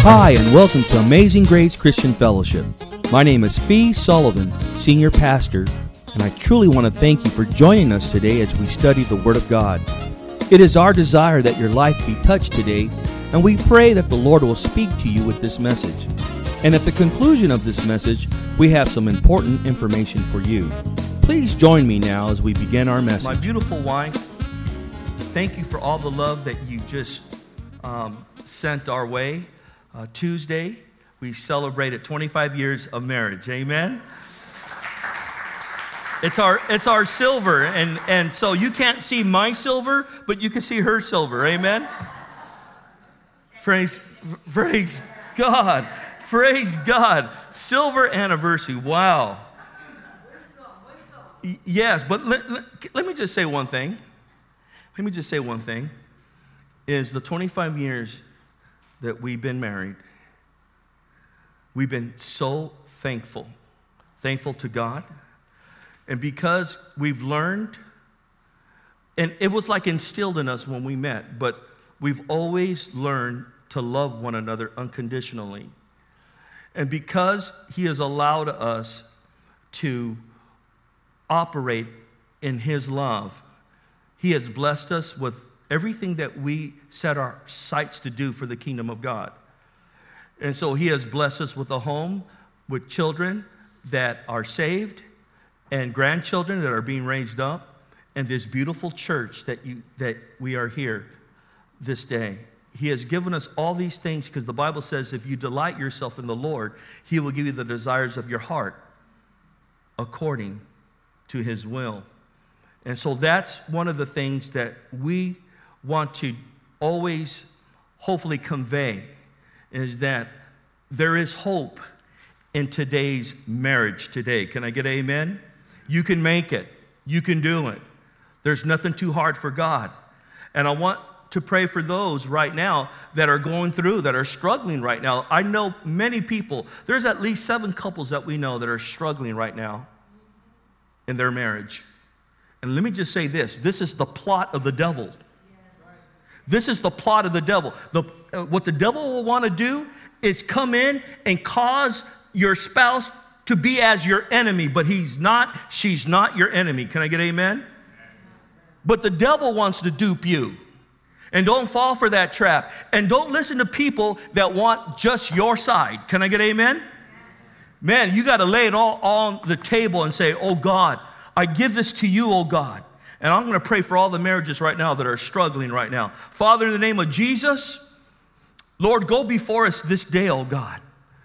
Hi, and welcome to Amazing Grace Christian Fellowship. My name is Fee Sullivan, Senior Pastor, and I truly want to thank you for joining us today as we study the Word of God. It is our desire that your life be touched today, and we pray that the Lord will speak to you with this message. And at the conclusion of this message, we have some important information for you. Please join me now as we begin our message. My beautiful wife, thank you for all the love that you just sent our way. Tuesday, we celebrated 25 years of marriage. Amen. It's our silver, and so you can't see my silver, but you can see her silver. Amen. Praise God. Praise God. Silver anniversary. Wow. Yes, but let me just say one thing. Is the 25 years that we've been married, we've been so thankful to God. And because we've learned, and it was like instilled in us when we met, but we've always learned to love one another unconditionally. And because He has allowed us to operate in His love, He has blessed us with everything that we set our sights to do for the kingdom of God. And so He has blessed us with a home, with children that are saved, and grandchildren that are being raised up, and this beautiful church that we are here this day. He has given us all these things because the Bible says if you delight yourself in the Lord, He will give you the desires of your heart according to His will. And so that's one of the things that we want to always hopefully convey, is that there is hope in today's marriage today. Can I get an amen? You can make it. You can do it. There's nothing too hard for God. And I want to pray for those right now that are going through, that are struggling right now. I know many people. There's at least 7 couples that we know that are struggling right now in their marriage. And let me just say this is the plot of the devil. This is the plot of the devil. What the devil will want to do is come in and cause your spouse to be as your enemy, but she's not your enemy. Can I get amen? But the devil wants to dupe you. And don't fall for that trap. And don't listen to people that want just your side. Can I get amen? Man, you got to lay it all on the table and say, oh God, I give this to you, oh God. And I'm going to pray for all the marriages right now that are struggling right now. Father, in the name of Jesus, Lord, go before us this day, oh God.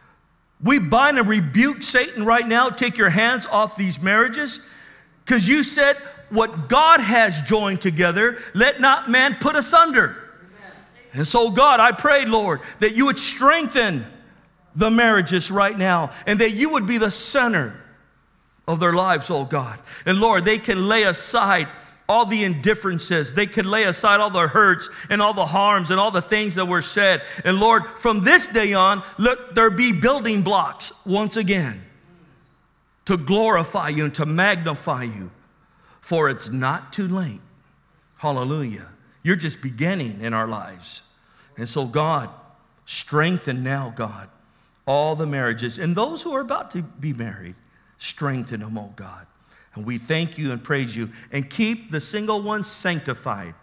We bind and rebuke Satan right now. Take your hands off these marriages, because you said what God has joined together, let not man put asunder. Amen. And so, God, I pray, Lord, that you would strengthen the marriages right now, and that you would be the center of their lives, oh God. And Lord, they can lay aside all the indifferences. They can lay aside all the hurts and all the harms and all the things that were said. And Lord, from this day on, let there be building blocks once again to glorify you and to magnify you, for it's not too late. Hallelujah. You're just beginning in our lives. And so God, strengthen now, God, all the marriages and those who are about to be married. Strengthen them, oh God. And we thank you and praise you. And keep the single ones sanctified,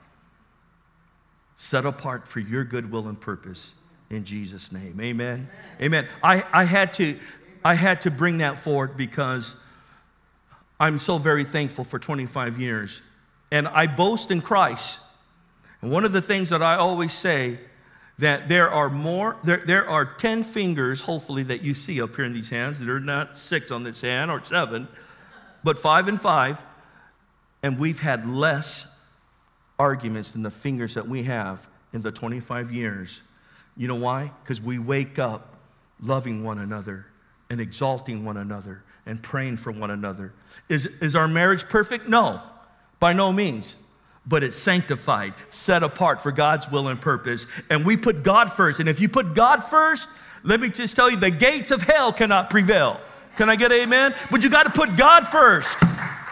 set apart for your good will and purpose. In Jesus' name, amen. Amen. I had to bring that forward because I'm so very thankful for 25 years. And I boast in Christ. And one of the things that I always say, that there are 10 fingers, hopefully, that you see up here in these hands. There are not 6 on this hand or 7, but 5 and 5. And we've had less arguments than the fingers that we have in the 25 years. You know why? Because we wake up loving one another and exalting one another and praying for one another. Is our marriage perfect? No, by no means. But it's sanctified, set apart for God's will and purpose. And we put God first. And if you put God first, let me just tell you, the gates of hell cannot prevail. Can I get amen? But you got to put God first.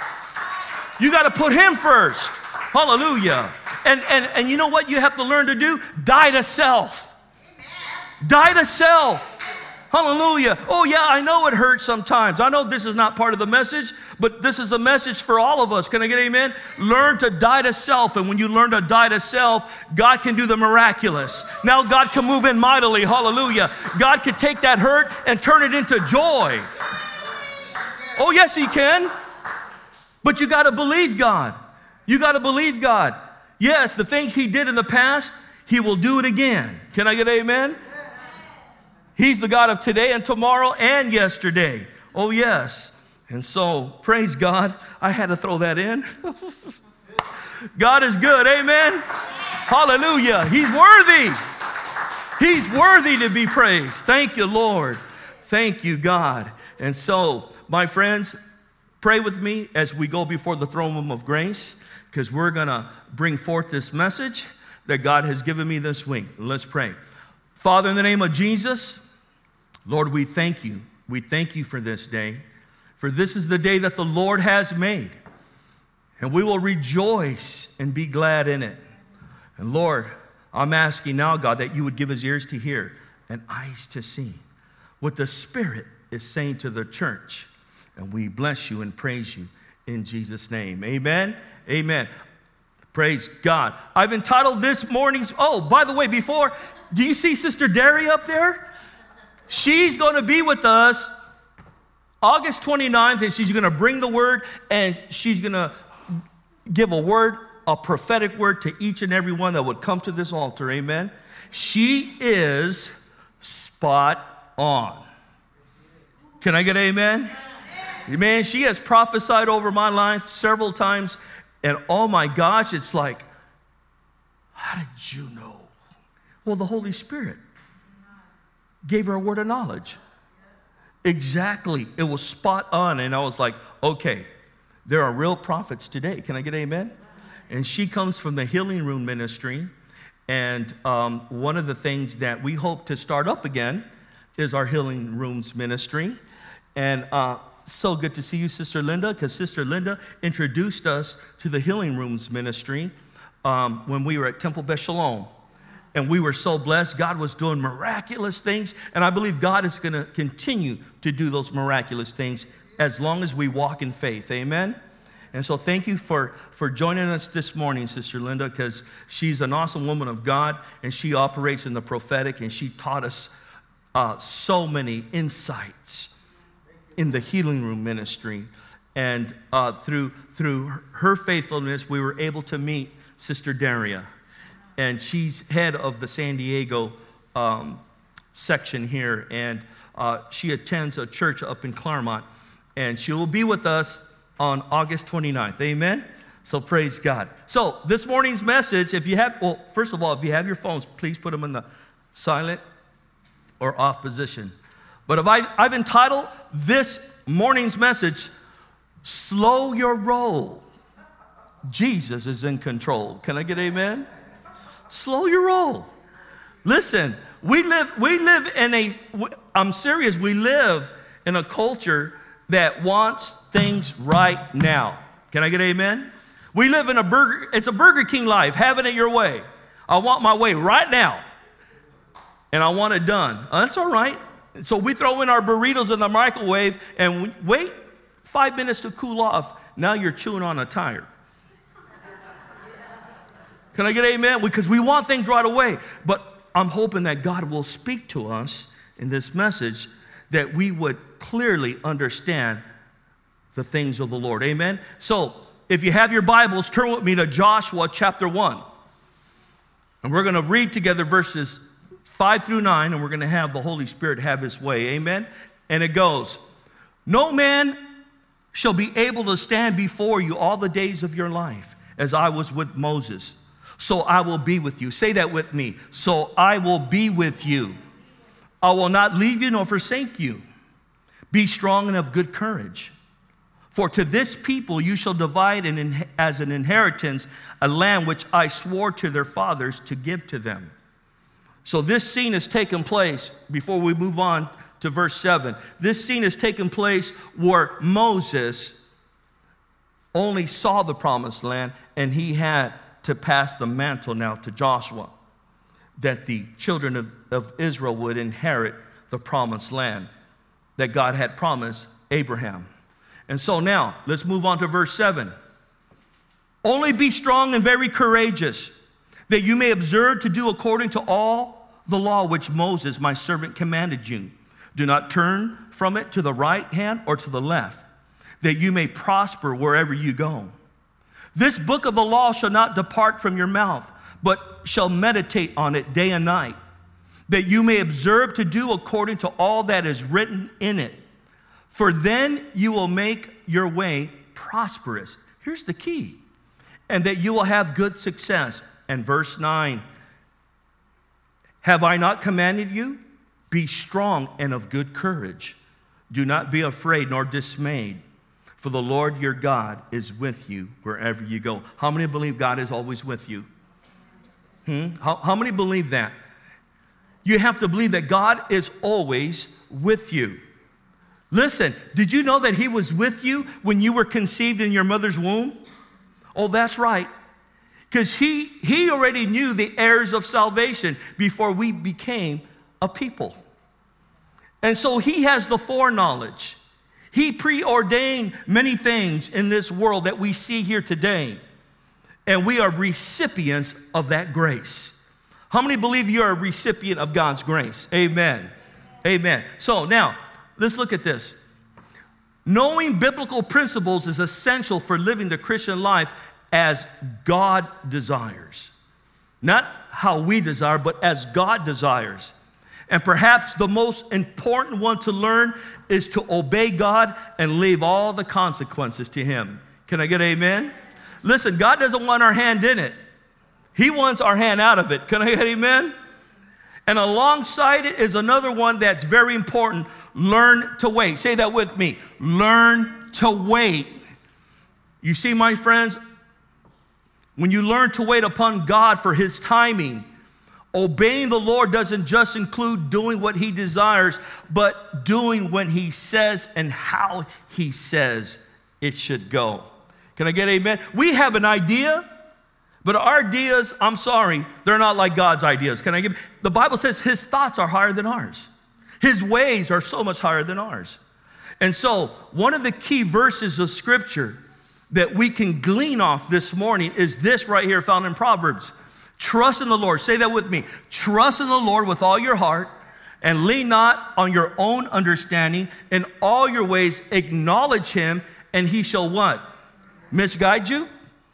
You got to put Him first. Hallelujah. And you know what you have to learn to do? Die to self. Die to self. Hallelujah. Oh yeah, I know it hurts sometimes. I know this is not part of the message, but this is a message for all of us. Can I get amen? Learn to die to self. And when you learn to die to self, God can do the miraculous. Now God can move in mightily. Hallelujah. God can take that hurt and turn it into joy. Oh yes, He can. But you got to believe God. You got to believe God. Yes, the things He did in the past, He will do it again. Can I get amen? He's the God of today and tomorrow and yesterday. Oh, yes. And so, praise God. I had to throw that in. God is good. Amen. Hallelujah. He's worthy. He's worthy to be praised. Thank you, Lord. Thank you, God. And so, my friends, pray with me as we go before the throne room of grace, because we're going to bring forth this message that God has given me this week. Let's pray. Father, in the name of Jesus, Lord, we thank you. We thank you for this day, for this is the day that the Lord has made, and we will rejoice and be glad in it. And Lord, I'm asking now, God, that you would give us ears to hear and eyes to see what the Spirit is saying to the church. And we bless you and praise you in Jesus' name. Amen. Amen. Praise God. I've entitled this morning's, oh, by the way, before, do you see Sister Daria up there? She's going to be with us August 29th, and she's going to bring the word, and she's going to give a word, a prophetic word to each and every one that would come to this altar. Amen. She is spot on. Can I get amen? Man, she has prophesied over my life several times, and oh my gosh, it's like, how did you know? Well, the Holy Spirit gave her a word of knowledge. Exactly. It was spot on. And I was like, okay, there are real prophets today. Can I get amen? And she comes from the Healing Room Ministry. And one of the things that we hope to start up again is our Healing Rooms Ministry. And so good to see you, Sister Linda, because Sister Linda introduced us to the Healing Rooms Ministry when we were at Temple Beth Shalom. And we were so blessed. God was doing miraculous things. And I believe God is going to continue to do those miraculous things as long as we walk in faith. Amen? And so thank you for joining us this morning, Sister Linda, because she's an awesome woman of God, and she operates in the prophetic, and she taught us so many insights in the Healing Room Ministry. And through her faithfulness, we were able to meet Sister Daria. And she's head of the San Diego section here. And she attends a church up in Claremont. And she will be with us on August 29th. Amen? So praise God. So this morning's message, if you have, well, first of all, if you have your phones, please put them in the silent or off position. But I've entitled this morning's message, Slow Your Roll. Jesus is in control. Can I get amen? Slow your roll. Listen, we live in I'm serious, we live in a culture that wants things right now. Can I get amen? We live in it's a Burger King life, having it your way. I want my way right now, and I want it done. That's all right. So we throw in our burritos in the microwave and we wait 5 minutes to cool off. Now you're chewing on a tire. Can I get amen? Because we want things right away. But I'm hoping that God will speak to us in this message, that we would clearly understand the things of the Lord. Amen? So if you have your Bibles, turn with me to Joshua chapter 1. And we're going to read together verses 5 through 9, and we're going to have the Holy Spirit have his way. Amen? And it goes, no man shall be able to stand before you all the days of your life, as I was with Moses. So I will be with you. Say that with me. So I will be with you. I will not leave you nor forsake you. Be strong and of good courage. For to this people you shall divide as an inheritance a land which I swore to their fathers to give to them. So this scene has taken place, before we move on to verse 7. This scene has taken place where Moses only saw the promised land, and he had to pass the mantle now to Joshua. that the children of Israel would inherit the promised land that God had promised Abraham. And so now, let's move on to verse 7. Only be strong and very courageous, that you may observe to do according to all the law which Moses, my servant, commanded you. Do not turn from it to the right hand or to the left, that you may prosper wherever you go. This book of the law shall not depart from your mouth, but shall meditate on it day and night, that you may observe to do according to all that is written in it. For then you will make your way prosperous. Here's the key. And that you will have good success. And verse 9, have I not commanded you? Be strong and of good courage. Do not be afraid nor dismayed, for the Lord your God is with you wherever you go. How many believe God is always with you? How many believe that? You have to believe that God is always with you. Listen, did you know that he was with you when you were conceived in your mother's womb? Oh, that's right. Because he already knew the heirs of salvation before we became a people. And so he has the foreknowledge. He preordained many things in this world that we see here today. And we are recipients of that grace. How many believe you are a recipient of God's grace? Amen. Amen. So now, let's look at this. Knowing biblical principles is essential for living the Christian life as God desires. Not how we desire, but as God desires. And perhaps the most important one to learn is to obey God and leave all the consequences to him. Can I get amen? Listen, God doesn't want our hand in it. He wants our hand out of it. Can I get amen? And alongside it is another one that's very important. Learn to wait. Say that with me. Learn to wait. You see, my friends, when you learn to wait upon God for his timing, obeying the Lord doesn't just include doing what he desires, but doing what he says and how he says it should go. Can I get amen? We have an idea, but our ideas, I'm sorry, they're not like God's ideas. Can I give? The Bible says his thoughts are higher than ours. His ways are so much higher than ours. And so one of the key verses of scripture that we can glean off this morning is this right here found in Proverbs. Trust in the Lord. Say that with me. Trust in the Lord with all your heart and lean not on your own understanding. In all your ways acknowledge him, and he shall what? Misguide you?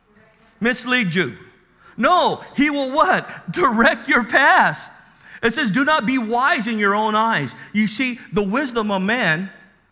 Mislead you? No, he will what? Direct your paths. It says, do not be wise in your own eyes. You see, the wisdom of man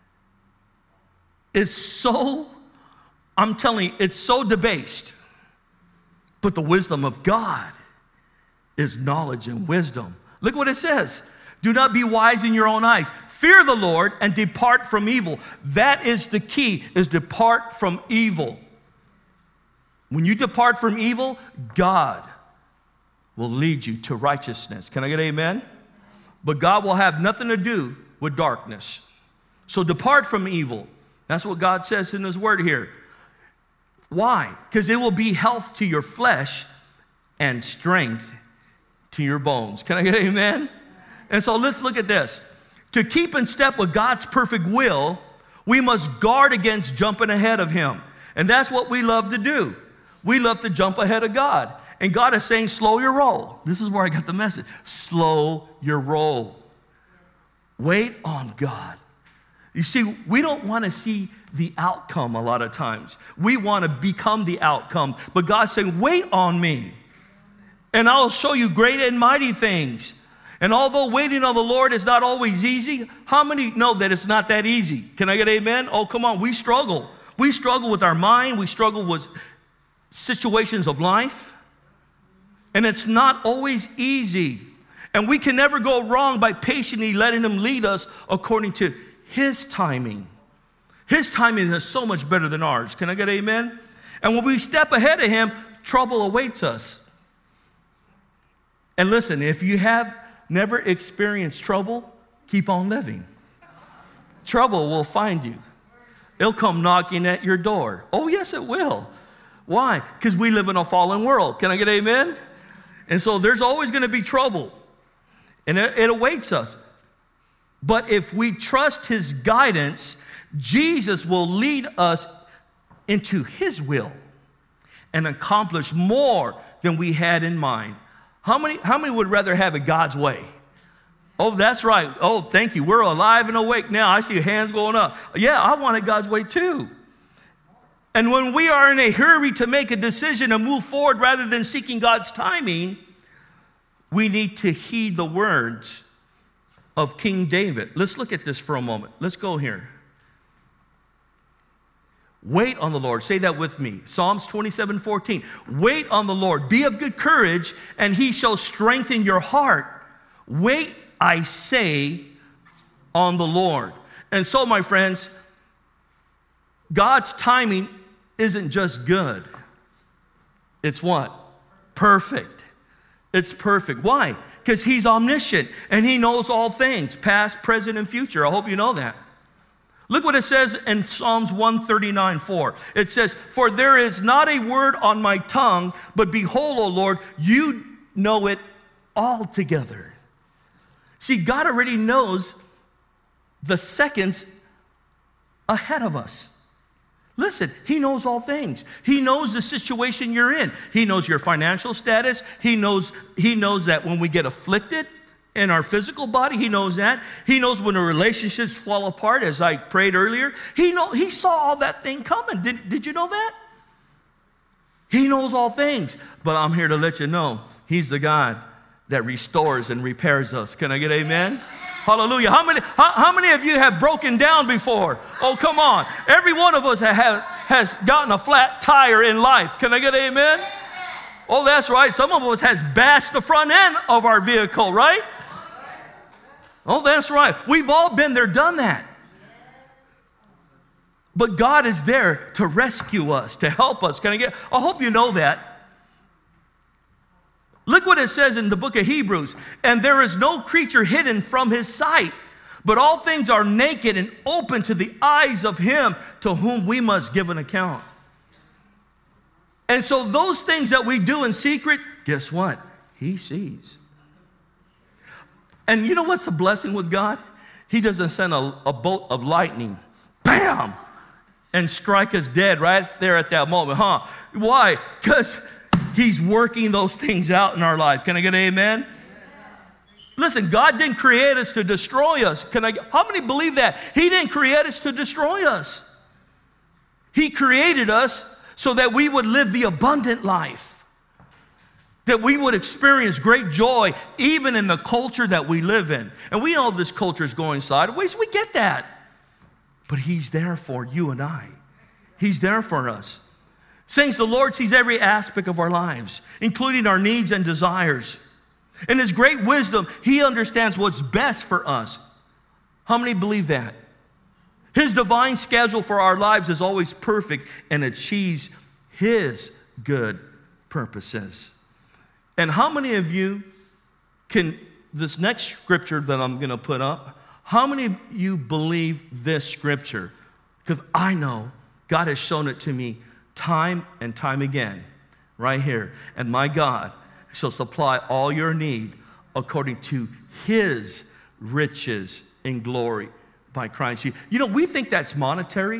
is so, I'm telling you, it's so debased. But the wisdom of God is knowledge and wisdom. Look what it says. Do not be wise in your own eyes. Fear the Lord and depart from evil. That is the key, is depart from evil. When you depart from evil, God will lead you to righteousness. Can I get amen? But God will have nothing to do with darkness. So depart from evil. That's what God says in his word here. Why? Because it will be health to your flesh and strength to your bones. Can I get amen? And so let's look at this. To keep in step with God's perfect will, we must guard against jumping ahead of him. And that's what we love to do. We love to jump ahead of God. And God is saying, slow your roll. This is where I got the message. Slow your roll. Wait on God. You see, we don't want to see the outcome a lot of times. We want to become the outcome. But God's saying, wait on me, and I'll show you great and mighty things. And although waiting on the Lord is not always easy, how many know that it's not that easy? Can I get amen? Oh, come on. We struggle. We struggle with our mind. We struggle with situations of life. And it's not always easy. And we can never go wrong by patiently letting him lead us according to his timing. His timing is so much better than ours. Can I get amen? And when we step ahead of him, trouble awaits us. And listen, if you have never experienced trouble, keep on living. Trouble will find you. It'll come knocking at your door. Oh, yes, it will. Why? Because we live in a fallen world. Can I get amen? And so there's always going to be trouble, and it awaits us. But if we trust his guidance, Jesus will lead us into his will and accomplish more than we had in mind. How many would rather have it God's way? Oh, that's right. Oh, thank you. We're alive and awake now. I see hands going up. Yeah, I want it God's way too. And when we are in a hurry to make a decision and move forward rather than seeking God's timing, we need to heed the words of King David. Let's look at this for a moment. Let's go here. Wait on the Lord. Say that with me. Psalms 27:14. Wait on the Lord. Be of good courage, and he shall strengthen your heart. Wait, I say, on the Lord. And so, my friends, God's timing isn't just good. It's what? Perfect. It's perfect. Why? Because he's omniscient and he knows all things, past, present, and future. I hope you know that. Look what it says in Psalms 139:4. It says, for there is not a word on my tongue, but behold, O Lord, you know it altogether. See, God already knows the seconds ahead of us. Listen, he knows all things. He knows the situation you're in. He knows your financial status. He knows that when we get afflicted in our physical body, he knows that. He knows when the relationships fall apart, as I prayed earlier. He saw all that thing coming. Did you know that? He knows all things. But I'm here to let you know, he's the God that restores and repairs us. Can I get amen? Hallelujah. How many of you have broken down before? Oh, come on. Every one of us has gotten a flat tire in life. Can I get amen? Oh, that's right. Some of us has bashed the front end of our vehicle, right? Oh, that's right. We've all been there, done that. But God is there to rescue us, to help us. I hope you know that. Look what it says in the book of Hebrews. And there is no creature hidden from his sight, but all things are naked and open to the eyes of him to whom we must give an account. And so those things that we do in secret, guess what? He sees. And you know what's the blessing with God? He doesn't send a bolt of lightning, bam, and strike us dead right there at that moment, huh? Why? Because he's working those things out in our life. Can I get an amen? Listen, God didn't create us to destroy us. How many believe that? He didn't create us to destroy us. He created us so that we would live the abundant life, that we would experience great joy even in the culture that we live in. And we know this culture is going sideways. We get that. But he's there for you and I. He's there for us. Saints, the Lord sees every aspect of our lives, including our needs and desires. In his great wisdom, he understands what's best for us. How many believe that? His divine schedule for our lives is always perfect and achieves his good purposes. And how many of you can, this next scripture that I'm going to put up, how many of you believe this scripture? Because I know God has shown it to me time and time again, right here. And my God shall supply all your need according to his riches in glory by Christ Jesus. You know, we think that's monetary.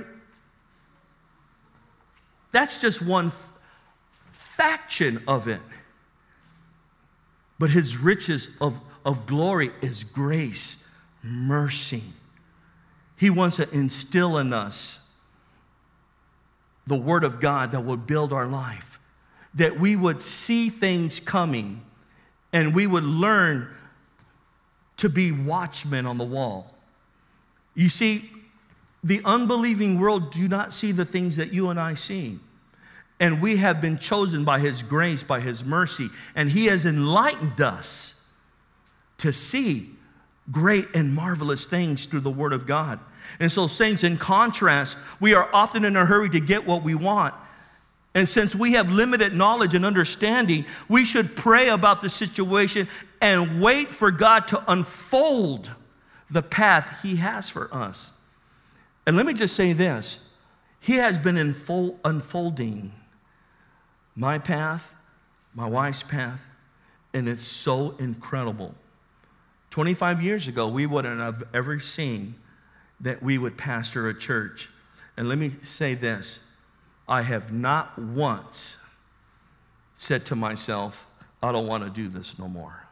That's just one faction of it. But his riches of glory is grace, mercy. He wants to instill in us the word of God that would build our life, that we would see things coming and we would learn to be watchmen on the wall. You see, the unbelieving world do not see the things that you and I see. And we have been chosen by his grace, by his mercy, and he has enlightened us to see great and marvelous things through the word of God. And so, saints, in contrast, we are often in a hurry to get what we want. And since we have limited knowledge and understanding, we should pray about the situation and wait for God to unfold the path he has for us. And let me just say this. He has been unfolding my path, my wife's path, And it's so incredible. 25 years ago, we wouldn't have ever seen that we would pastor a church. And let me say this. I have not once said to myself, I don't want to do this no more.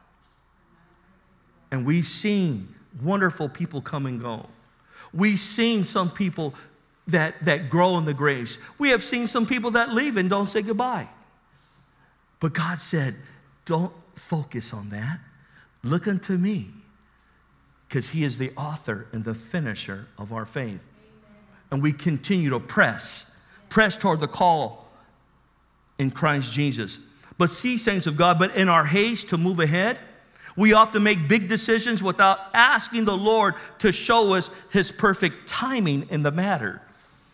And we've seen wonderful people come and go. We've seen some people that grow in the grace. We have seen some people that leave and don't say goodbye. But God said, don't focus on that. Look unto me, because he is the author and the finisher of our faith. And we continue to press toward the call in Christ Jesus. But see, saints of God, but in our haste to move ahead, we often make big decisions without asking the Lord to show us his perfect timing in the matter.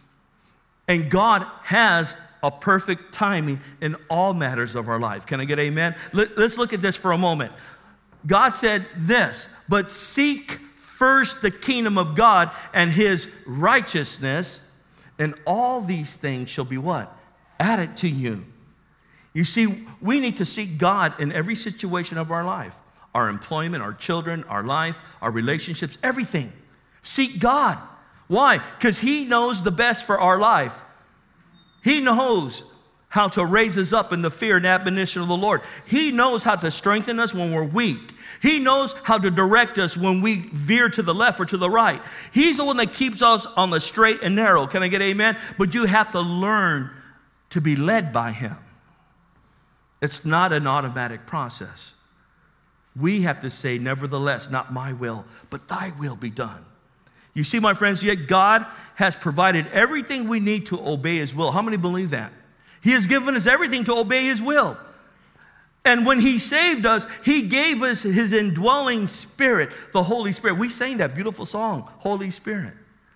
And God has a perfect timing in all matters of our life. Can I get amen? Let's look at this for a moment. God said this, but seek first the kingdom of God and his righteousness, and all these things shall be what? Added to you. You see, we need to seek God in every situation of our life. Our employment, our children, our life, our relationships, everything. Seek God. Why? Because he knows the best for our life. He knows how to raise us up in the fear and admonition of the Lord. He knows how to strengthen us when we're weak. He knows how to direct us when we veer to the left or to the right. He's the one that keeps us on the straight and narrow. Can I get amen? But you have to learn to be led by him. It's not an automatic process. We have to say, nevertheless, not my will, but thy will be done. You see, my friends, yet God has provided everything we need to obey his will. How many believe that? He has given us everything to obey his will. And when he saved us, he gave us his indwelling spirit, the Holy Spirit. We sang that beautiful song, Holy Spirit.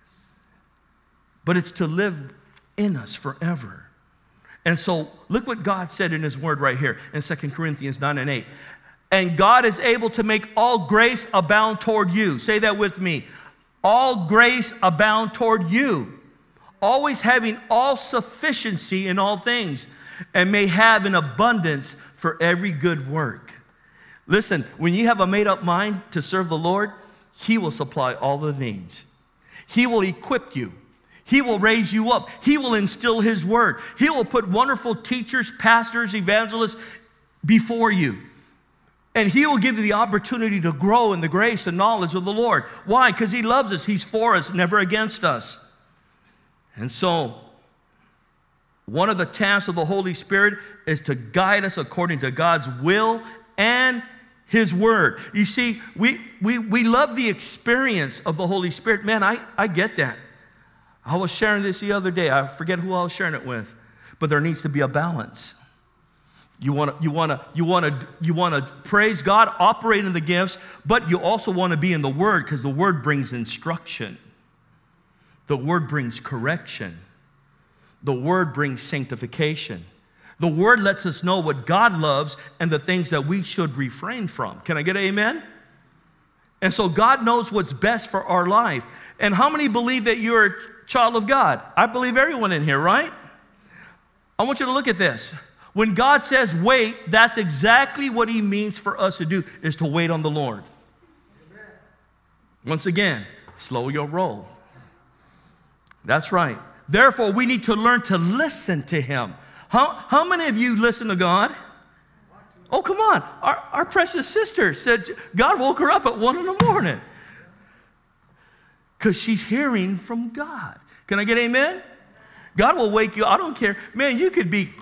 But it's to live in us forever. And so look what God said in his word right here in 2 Corinthians 9:8. And God is able to make all grace abound toward you. Say that with me. All grace abound toward you, always having all sufficiency in all things, and may have an abundance for every good work. Listen, when you have a made-up mind to serve the Lord, he will supply all the needs. He will equip you. He will raise you up. He will instill his word. He will put wonderful teachers, pastors, evangelists before you. And he will give you the opportunity to grow in the grace and knowledge of the Lord. Why? Because he loves us. He's for us, never against us. And so, one of the tasks of the Holy Spirit is to guide us according to God's will and his word. You see, we love the experience of the Holy Spirit. Man, I get that. I was sharing this the other day. I forget who I was sharing it with. But there needs to be a balance. You want to praise God, operate in the gifts, but you also want to be in the Word, because the Word brings instruction. The Word brings correction. The Word brings sanctification. The Word lets us know what God loves and the things that we should refrain from. Can I get an amen? And so God knows what's best for our life. And how many believe that you're a child of God? I believe everyone in here, right? I want you to look at this. When God says wait, that's exactly what he means for us to do, is to wait on the Lord. Amen. Once again, slow your roll. That's right. Therefore, we need to learn to listen to him. How many of you listen to God? Oh, come on. Our precious sister said God woke her up at 1 a.m. because she's hearing from God. Can I get amen? God will wake you. I don't care. Man, you could be...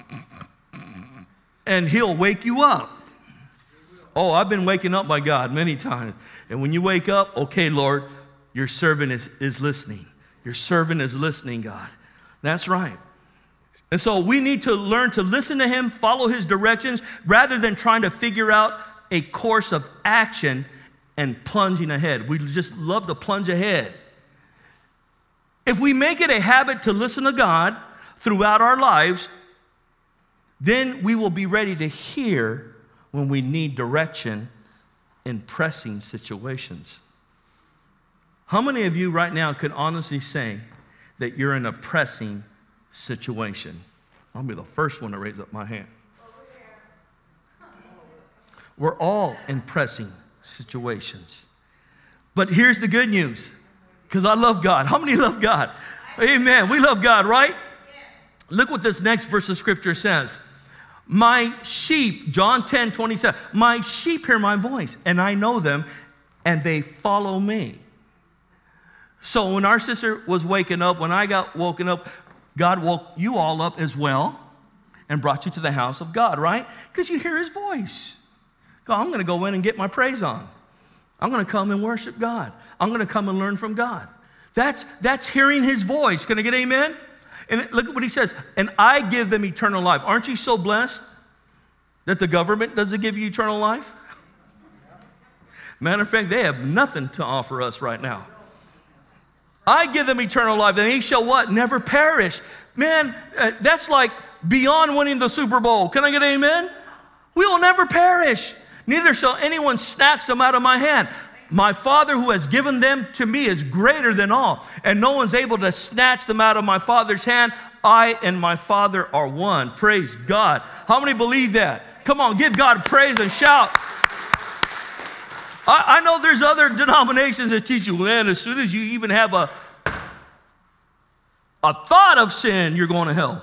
and he'll wake you up. Oh, I've been waking up by God many times. And when you wake up, okay, Lord, your servant is listening. Your servant is listening, God. That's right. And so we need to learn to listen to him, follow his directions, rather than trying to figure out a course of action and plunging ahead. We just love to plunge ahead. If we make it a habit to listen to God throughout our lives, then we will be ready to hear when we need direction in pressing situations. How many of you right now can honestly say that you're in a pressing situation? I'll be the first one to raise up my hand. We're all in pressing situations. But here's the good news, because I love God. How many love God? Amen. We love God, right? Look what this next verse of scripture says. My sheep, John 10:27, my sheep hear my voice, and I know them, and they follow me. So when our sister was waking up, when I got woken up, God woke you all up as well and brought you to the house of God, right? Because you hear his voice. God, I'm going to go in and get my praise on. I'm going to come and worship God. I'm going to come and learn from God. That's hearing his voice. Can I get amen? And look at what he says. And I give them eternal life. Aren't you so blessed that the government doesn't give you eternal life? Matter of fact, they have nothing to offer us right now. I give them eternal life, and they shall what? Never perish. Man, that's like beyond winning the Super Bowl. Can I get amen? We will never perish. Neither shall anyone snatch them out of my hand. My Father who has given them to me is greater than all, and no one's able to snatch them out of my Father's hand. I and my Father are one. Praise God. How many believe that? Come on, give God praise and shout. I know there's other denominations that teach you, man, as soon as you even have a thought of sin, you're going to hell.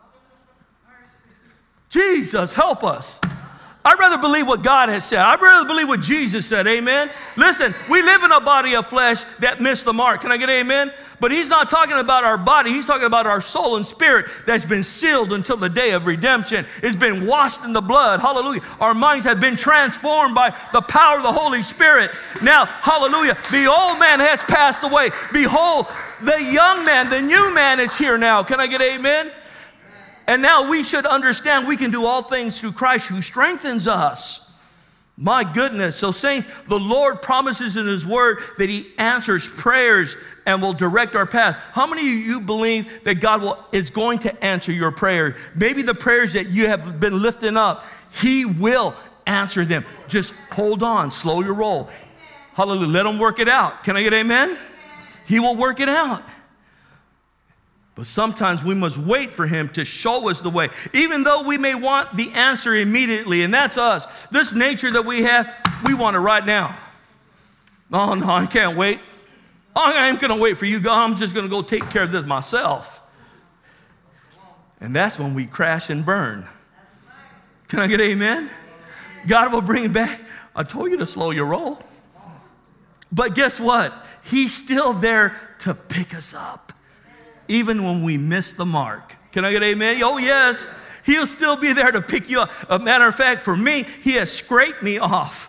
Jesus, help us. I'd rather believe what God has said. I'd rather believe what Jesus said, amen? Listen, we live in a body of flesh that missed the mark. Can I get amen? But he's not talking about our body. He's talking about our soul and spirit that's been sealed until the day of redemption. It's been washed in the blood. Hallelujah. Our minds have been transformed by the power of the Holy Spirit. Now, hallelujah, the old man has passed away. Behold, the young man, the new man is here now. Can I get amen? And now we should understand we can do all things through Christ who strengthens us. My goodness. So saints, the Lord promises in his word that he answers prayers and will direct our path. How many of you believe that God is going to answer your prayer? Maybe the prayers that you have been lifting up, he will answer them. Just hold on, slow your roll. Hallelujah, let him work it out. Can I get amen? He will work it out. But sometimes we must wait for him to show us the way, even though we may want the answer immediately, and that's us. This nature that we have, we want it right now. Oh, no, I can't wait. I ain't going to wait for you, God. I'm just going to go take care of this myself. And that's when we crash and burn. Can I get amen? God will bring it back. I told you to slow your roll. But guess what? He's still there to pick us up. Even when we miss the mark. Can I get amen? Oh, yes. He'll still be there to pick you up. A matter of fact, for me, he has scraped me off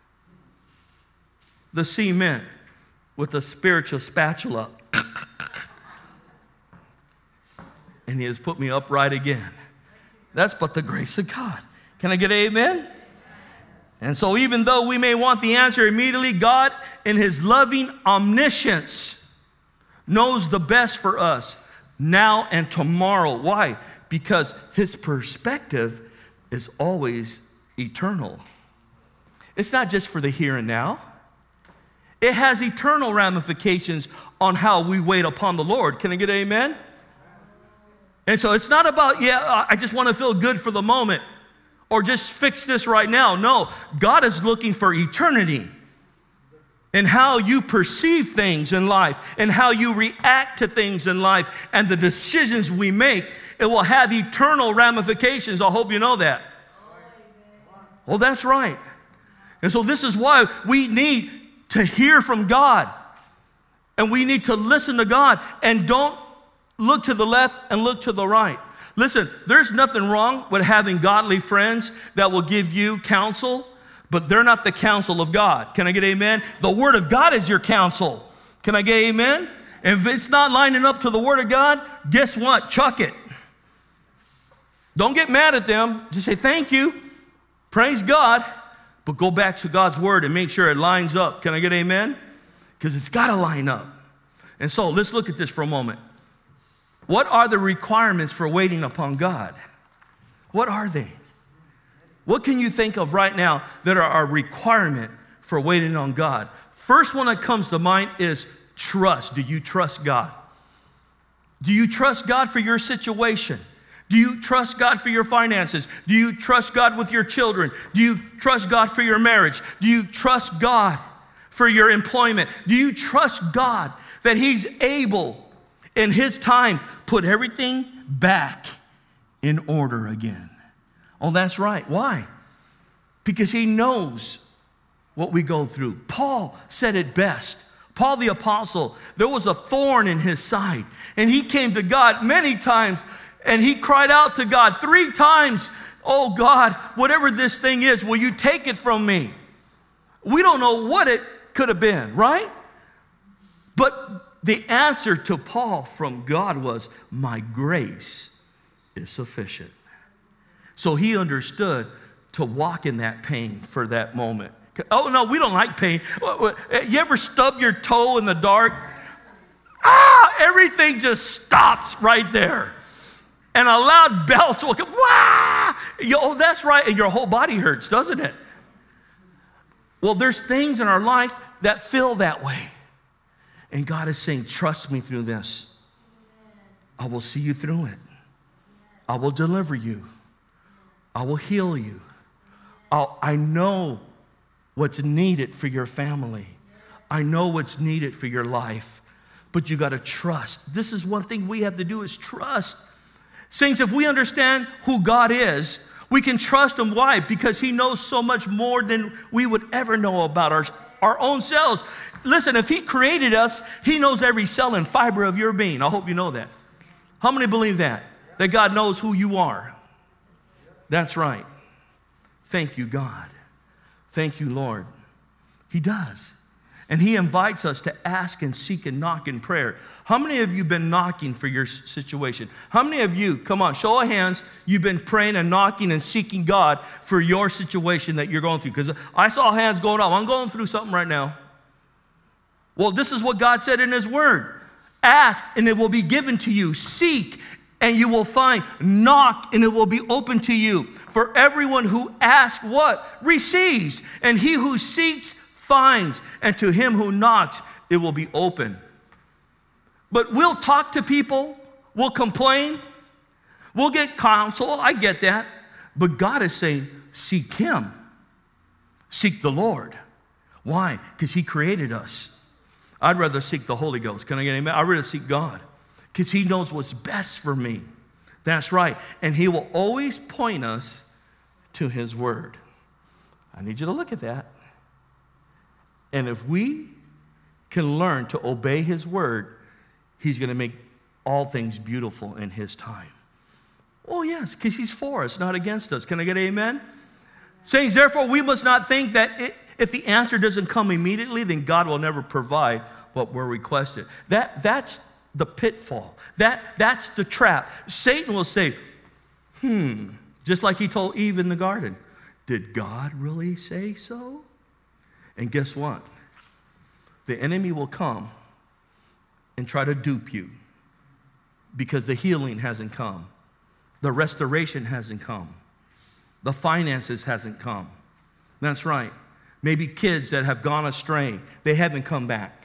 the cement with a spiritual spatula. And he has put me upright again. That's but the grace of God. Can I get amen? And so even though we may want the answer immediately, God in his loving omniscience knows the best for us now and tomorrow. Why? Because his perspective is always eternal. It's not just for the here and now. It has eternal ramifications on how we wait upon the Lord. Can I get amen? And so it's not about, I just want to feel good for the moment or just fix this right now. No, God is looking for eternity. And how you perceive things in life and how you react to things in life and the decisions we make, it will have eternal ramifications. I hope you know that. Well, that's right. And so this is why we need to hear from God. And we need to listen to God and don't look to the left and look to the right. Listen, there's nothing wrong with having godly friends that will give you counsel, but they're not the counsel of God. Can I get amen? The word of God is your counsel. Can I get amen? If it's not lining up to the word of God, guess what? Chuck it. Don't get mad at them. Just say thank you. Praise God. But go back to God's word and make sure it lines up. Can I get amen? Because it's got to line up. And so let's look at this for a moment. What are the requirements for waiting upon God? What are they? What can you think of right now that are a requirement for waiting on God? First one that comes to mind is trust. Do you trust God? Do you trust God for your situation? Do you trust God for your finances? Do you trust God with your children? Do you trust God for your marriage? Do you trust God for your employment? Do you trust God that He's able in His time put everything back in order again? Oh, that's right. Why? Because He knows what we go through. Paul said it best. Paul the apostle, there was a thorn in his side, and he came to God many times. And he cried out to God 3 times, oh God, whatever this thing is, will you take it from me? We don't know what it could have been, right? But the answer to Paul from God was, my grace is sufficient. So he understood to walk in that pain for that moment. Oh no, we don't like pain. You ever stub your toe in the dark? Everything just stops right there. And a loud belch will come, wah! Oh, that's right, and your whole body hurts, doesn't it? Well, there's things in our life that feel that way. And God is saying, trust me through this. I will see you through it. I will deliver you. I will heal you. I know what's needed for your family. I know what's needed for your life. But you got to trust. This is one thing we have to do is trust. Saints, if we understand who God is, we can trust Him. Why? Because He knows so much more than we would ever know about our own selves. Listen, if He created us, He knows every cell and fiber of your being. I hope you know that. How many believe that? That God knows who you are? That's right. Thank you, God. Thank you, Lord. He does. And He invites us to ask and seek and knock in prayer. How many of you been knocking for your situation? How many of you, come on, show of hands, you've been praying and knocking and seeking God for your situation that you're going through? Because I saw hands going up. I'm going through something right now. Well, this is what God said in His Word. Ask and it will be given to you. Seek and you will find. Knock and it will be open to you. For everyone who asks what? Receives. And he who seeks finds. And to him who knocks, it will be open. But we'll talk to people. We'll complain. We'll get counsel. I get that. But God is saying, seek Him. Seek the Lord. Why? Because He created us. I'd rather seek the Holy Ghost. Can I get an amen? I'd rather seek God. Because He knows what's best for me. That's right. And He will always point us to His Word. I need you to look at that. And if we can learn to obey His Word, He's going to make all things beautiful in His time. Oh, yes, because He's for us, not against us. Can I get an amen? Saints, therefore, we must not think that if the answer doesn't come immediately, then God will never provide what we're requested. That's the pitfall. That's the trap. Satan will say, just like he told Eve in the garden, did God really say so? And guess what? The enemy will come and try to dupe you because the healing hasn't come. The restoration hasn't come. The finances hasn't come. That's right. Maybe kids that have gone astray, they haven't come back.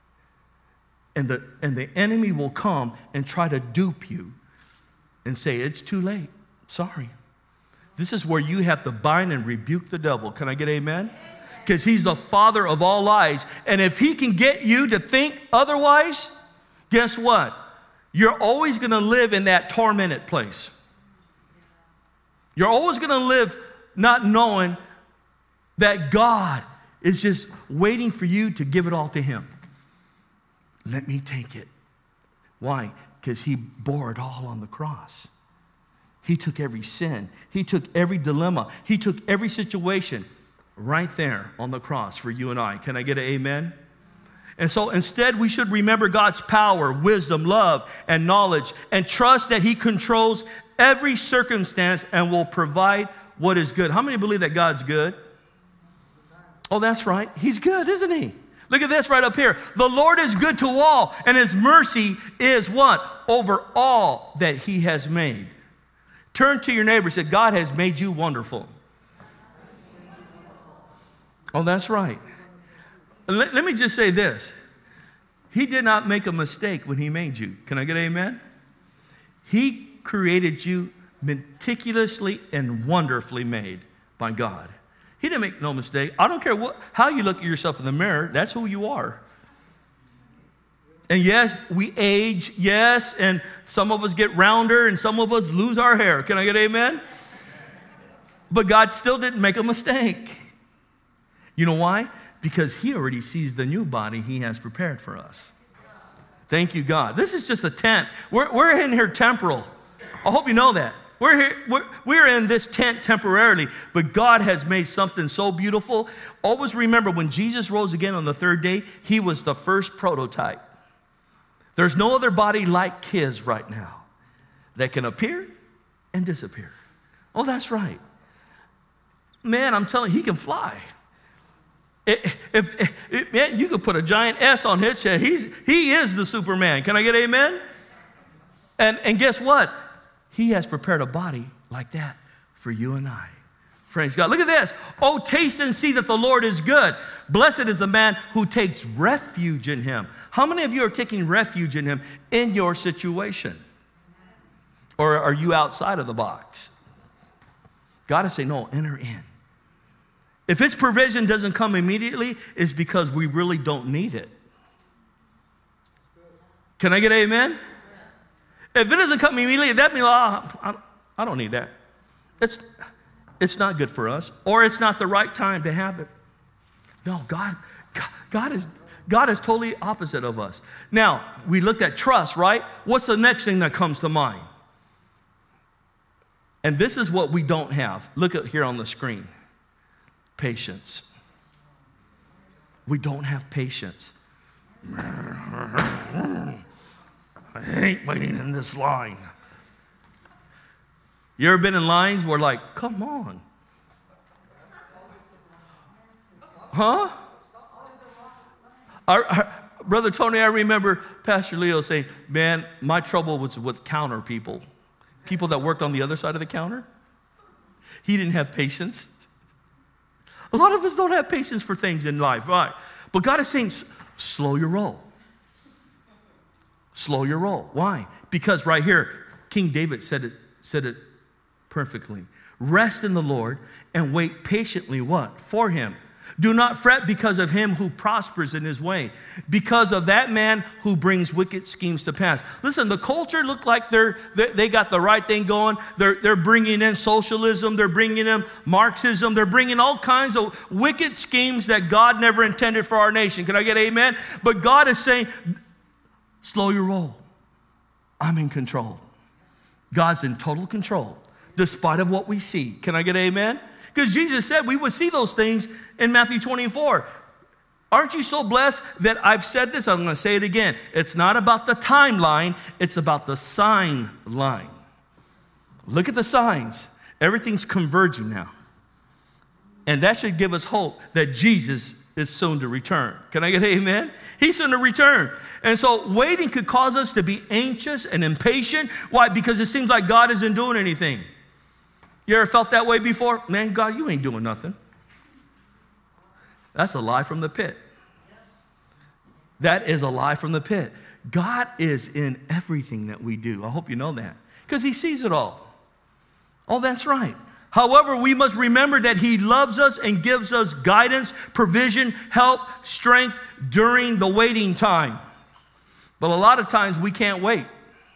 And the enemy will come and try to dupe you and say, it's too late. Sorry. This is where you have to bind and rebuke the devil. Can I get amen? Because he's the father of all lies. And if he can get you to think otherwise, guess what? You're always going to live in that tormented place. You're always going to live not knowing that God is just waiting for you to give it all to Him. Let me take it. Why? Because He bore it all on the cross. He took every sin. He took every dilemma. He took every situation right there on the cross for you and I. Can I get an amen? And so instead, we should remember God's power, wisdom, love, and knowledge, and trust that He controls every circumstance and will provide what is good. How many believe that God's good? Oh, that's right. He's good, isn't He? Look at this right up here. The Lord is good to all, and His mercy is what? Over all that He has made. Turn to your neighbor and say, God has made you wonderful. Oh, that's right. Let me just say this. He did not make a mistake when He made you. Can I get an amen? He created you meticulously and wonderfully made by God. He didn't make no mistake. I don't care how you look at yourself in the mirror. That's who you are. And yes, we age, yes, and some of us get rounder and some of us lose our hair. Can I get amen? But God still didn't make a mistake. You know why? Because he already sees the new body he has prepared for us. Thank you, God. This is just a tent. We're in here temporal. I hope you know that. We're in this tent temporarily, but God has made something so beautiful. Always remember, when Jesus rose again on the third day, he was the first prototype. There's no other body like his right now that can appear and disappear. Oh, that's right. Man, I'm telling you, he can fly. Man, you could put a giant S on his head. He is the Superman. Can I get amen? And guess what? He has prepared a body like that for you and I. Praise God. Look at this. Oh, taste and see that the Lord is good. Blessed is the man who takes refuge in him. How many of you are taking refuge in him in your situation? Or are you outside of the box? God is saying, no, enter in. If its provision doesn't come immediately, it's because we really don't need it. Can I get amen? If it doesn't come immediately, that means, I don't need that. It's not good for us, or it's not the right time to have it. No, God is totally opposite of us. Now, we looked at trust, right? What's the next thing that comes to mind? And this is what we don't have. Look at here on the screen. Patience. We don't have patience. I hate waiting in this line. You ever been in lines where like, come on. Huh? Brother Tony, I remember Pastor Leo saying, man, my trouble was with counter people that worked on the other side of the counter. He didn't have patience. A lot of us don't have patience for things in life, right? But God is saying, slow your roll. Slow your roll. Why? Because right here, King David said it perfectly. Rest in the Lord and wait patiently what? For him. Do not fret because of him who prospers in his way, because of that man who brings wicked schemes to pass. Listen, the culture looked like they got the right thing going. They're bringing in socialism. They're bringing in Marxism. They're bringing all kinds of wicked schemes that God never intended for our nation. Can I get amen? But God is saying, slow your roll. I'm in control. God's in total control, despite of what we see. Can I get amen? Because Jesus said we would see those things in Matthew 24. Aren't you so blessed that I've said this? I'm going to say it again. It's not about the timeline. It's about the sign line. Look at the signs. Everything's converging now. And that should give us hope that Jesus is soon to return. Can I get amen? He's soon to return. And so waiting could cause us to be anxious and impatient. Why? Because it seems like God isn't doing anything. You ever felt that way before? Man, God, you ain't doing nothing. That's a lie from the pit. That is a lie from the pit. God is in everything that we do. I hope you know that. Because he sees it all. Oh, that's right. However, we must remember that he loves us and gives us guidance, provision, help, strength during the waiting time. But a lot of times we can't wait.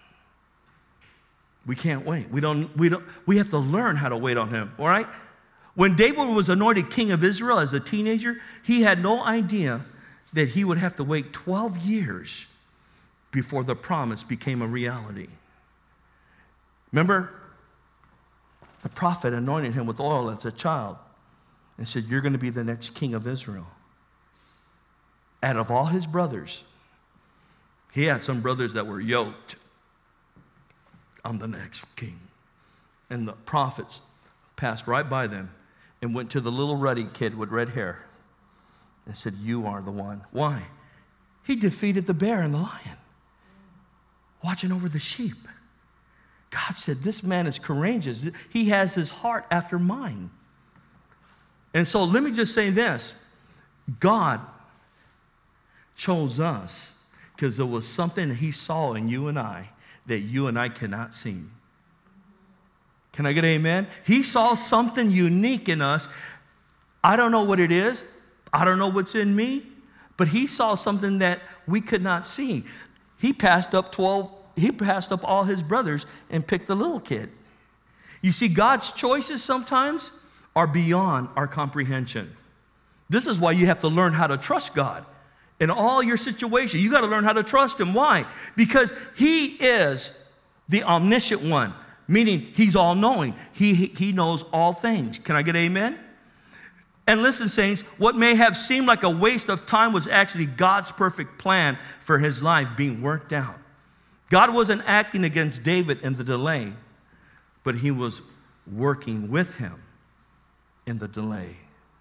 We can't wait. We have to learn how to wait on him, all right? When David was anointed king of Israel as a teenager, he had no idea that he would have to wait 12 years before the promise became a reality. Remember, the prophet anointed him with oil as a child and said, you're going to be the next king of Israel. Out of all his brothers, he had some brothers that were yoked. I'm the next king. And the prophets passed right by them and went to the little ruddy kid with red hair and said, you are the one. Why? He defeated the bear and the lion, watching over the sheep. God said, this man is courageous. He has his heart after mine. And so let me just say this. God chose us because there was something he saw in you and I that you and I cannot see. Can I get an amen? He saw something unique in us. I don't know what it is. I don't know what's in me. But he saw something that we could not see. He passed up all his brothers and picked the little kid. You see, God's choices sometimes are beyond our comprehension. This is why you have to learn how to trust God in all your situations. You got to learn how to trust him. Why? Because he is the omniscient one, meaning he's all-knowing. He knows all things. Can I get an amen? And listen, saints, what may have seemed like a waste of time was actually God's perfect plan for his life being worked out. God wasn't acting against David in the delay, but he was working with him in the delay.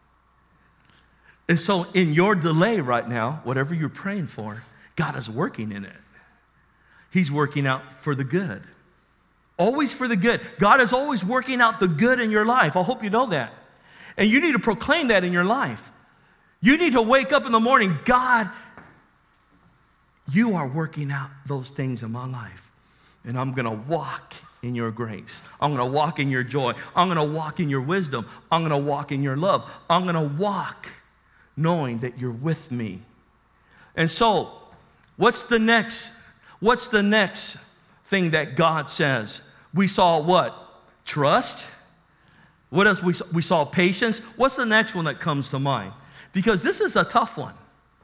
And so in your delay right now, whatever you're praying for, God is working in it. He's working out for the good. Always for the good. God is always working out the good in your life. I hope you know that. And you need to proclaim that in your life. You need to wake up in the morning, God, you are working out those things in my life. And I'm going to walk in your grace. I'm going to walk in your joy. I'm going to walk in your wisdom. I'm going to walk in your love. I'm going to walk knowing that you're with me. And so, what's the next thing that God says? We saw what? Trust. What else? We saw patience. What's the next one that comes to mind? Because this is a tough one.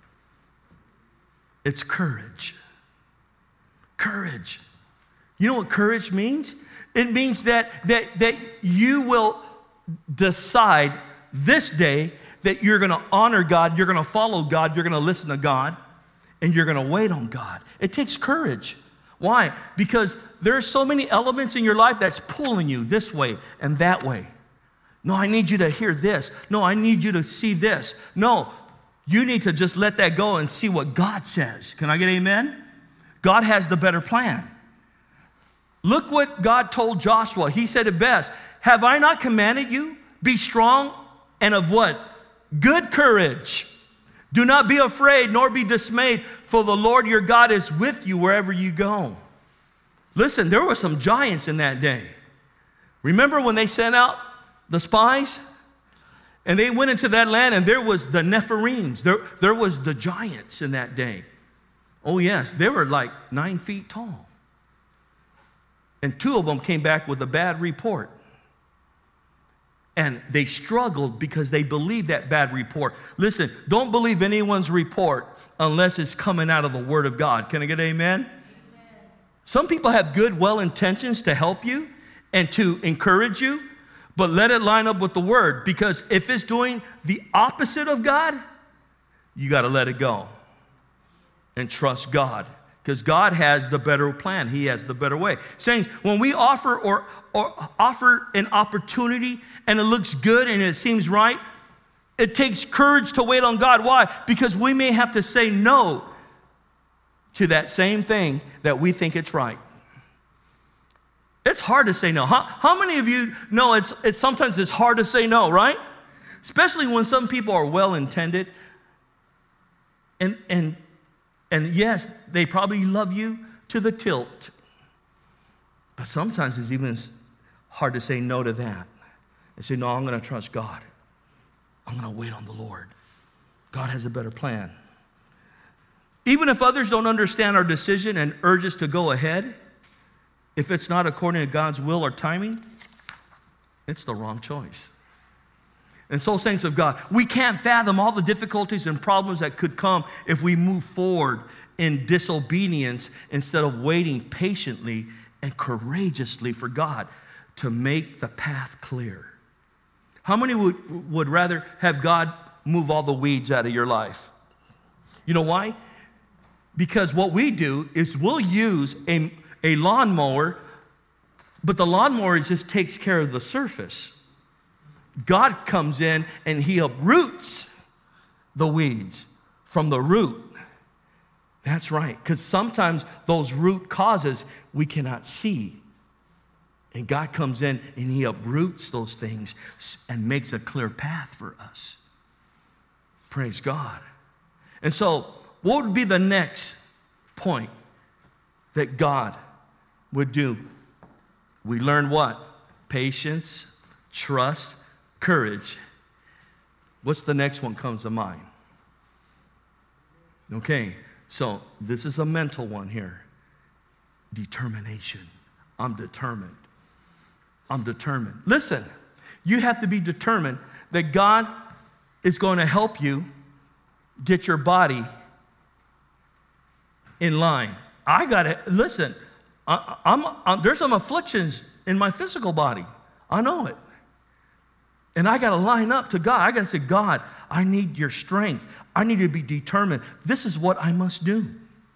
It's courage. Courage. You know what courage means? It means that you will decide this day that you're going to honor God, you're going to follow God, you're going to listen to God, and you're going to wait on God. It takes courage. Why? Because there are so many elements in your life that's pulling you this way and that way. No, I need you to hear this. No, I need you to see this. No, you need to just let that go and see what God says. Can I get amen? God has the better plan. Look what God told Joshua. He said it best. Have I not commanded you? Be strong and of what? Good courage. Do not be afraid nor be dismayed, for the Lord your God is with you wherever you go. Listen, there were some giants in that day. Remember when they sent out the spies? And they went into that land, and there was the Nephilims. There was the giants in that day. Oh yes, they were like 9 feet tall. And 2 of them came back with a bad report. And they struggled because they believed that bad report. Listen, don't believe anyone's report unless it's coming out of the Word of God. Can I get an amen? Amen. Some people have good, well intentions to help you and to encourage you, but let it line up with the Word, because if it's doing the opposite of God, you got to let it go and trust God, because God has the better plan. He has the better way. Saints, when we offer or offer an opportunity and it looks good and it seems right, it takes courage to wait on God. Why? Because we may have to say no to that same thing that we think it's right. It's hard to say no. How many of you know it's sometimes it's hard to say no, right? Especially when some people are well-intended. And yes, they probably love you to the tilt. But sometimes it's even hard to say no to that. And say, no, I'm going to trust God. I'm going to wait on the Lord. God has a better plan. Even if others don't understand our decision and urge us to go ahead, if it's not according to God's will or timing, it's the wrong choice. And so, saints of God, we can't fathom all the difficulties and problems that could come if we move forward in disobedience instead of waiting patiently and courageously for God to make the path clear. How many would rather have God move all the weeds out of your life? You know why? Because what we do is we'll use a lawnmower, but the lawnmower just takes care of the surface. God comes in and he uproots the weeds from the root. That's right, because sometimes those root causes we cannot see. And God comes in and he uproots those things and makes a clear path for us. Praise God. And so, what would be the next point that God would do? We learn what? patience, trust, courage. What's the next one comes to mind? Okay, so this is a mental one here. Determination. I'm determined. I'm determined. Listen, you have to be determined that God is going to help you get your body in line. I got to, listen, there's some afflictions in my physical body. I know it. And I got to line up to God. I got to say, God, I need your strength. I need to be determined. This is what I must do.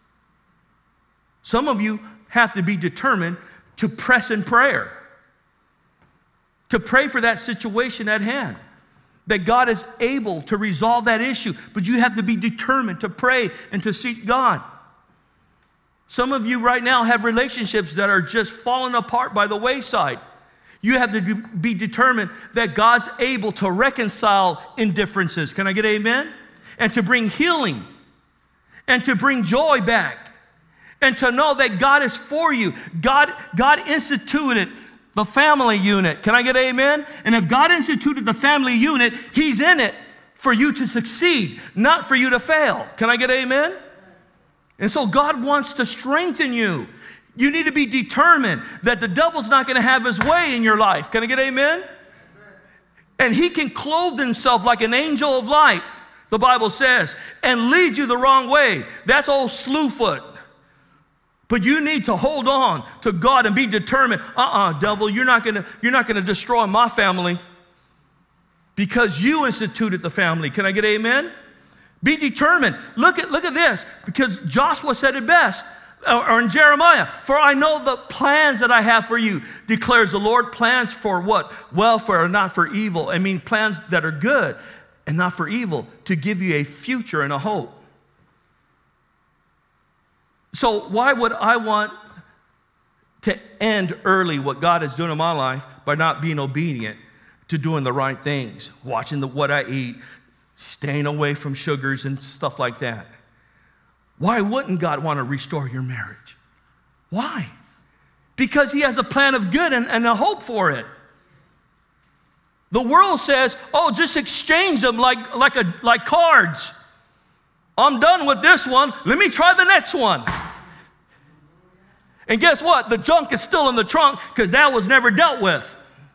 Some of you have to be determined to press in prayer, to pray for that situation at hand, that God is able to resolve that issue. But you have to be determined to pray and to seek God. Some of you right now have relationships that are just falling apart by the wayside. You have to be determined that God's able to reconcile indifferences. Can I get amen? And to bring healing and to bring joy back and to know that God is for you. God instituted the family unit. Can I get amen? And if God instituted the family unit, He's in it for you to succeed, not for you to fail. Can I get amen? And so God wants to strengthen you. You need to be determined that the devil's not going to have his way in your life. Can I get amen? And he can clothe himself like an angel of light, the Bible says, and lead you the wrong way. That's old Slewfoot. But you need to hold on to God and be determined. Devil, you're not going to destroy my family because you instituted the family. Can I get amen? Be determined. Look at this, because Joshua said it best. Or in Jeremiah, for I know the plans that I have for you, declares the Lord. Plans for what? Welfare and not for evil. I mean, plans that are good and not for evil, to give you a future and a hope. So why would I want to end early what God is doing in my life by not being obedient to doing the right things, watching what I eat, staying away from sugars and stuff like that? Why wouldn't God want to restore your marriage? Why? Because He has a plan of good and a hope for it. The world says, oh, just exchange them like cards. I'm done with this one. Let me try the next one. And guess what? The junk is still in the trunk because that was never dealt with.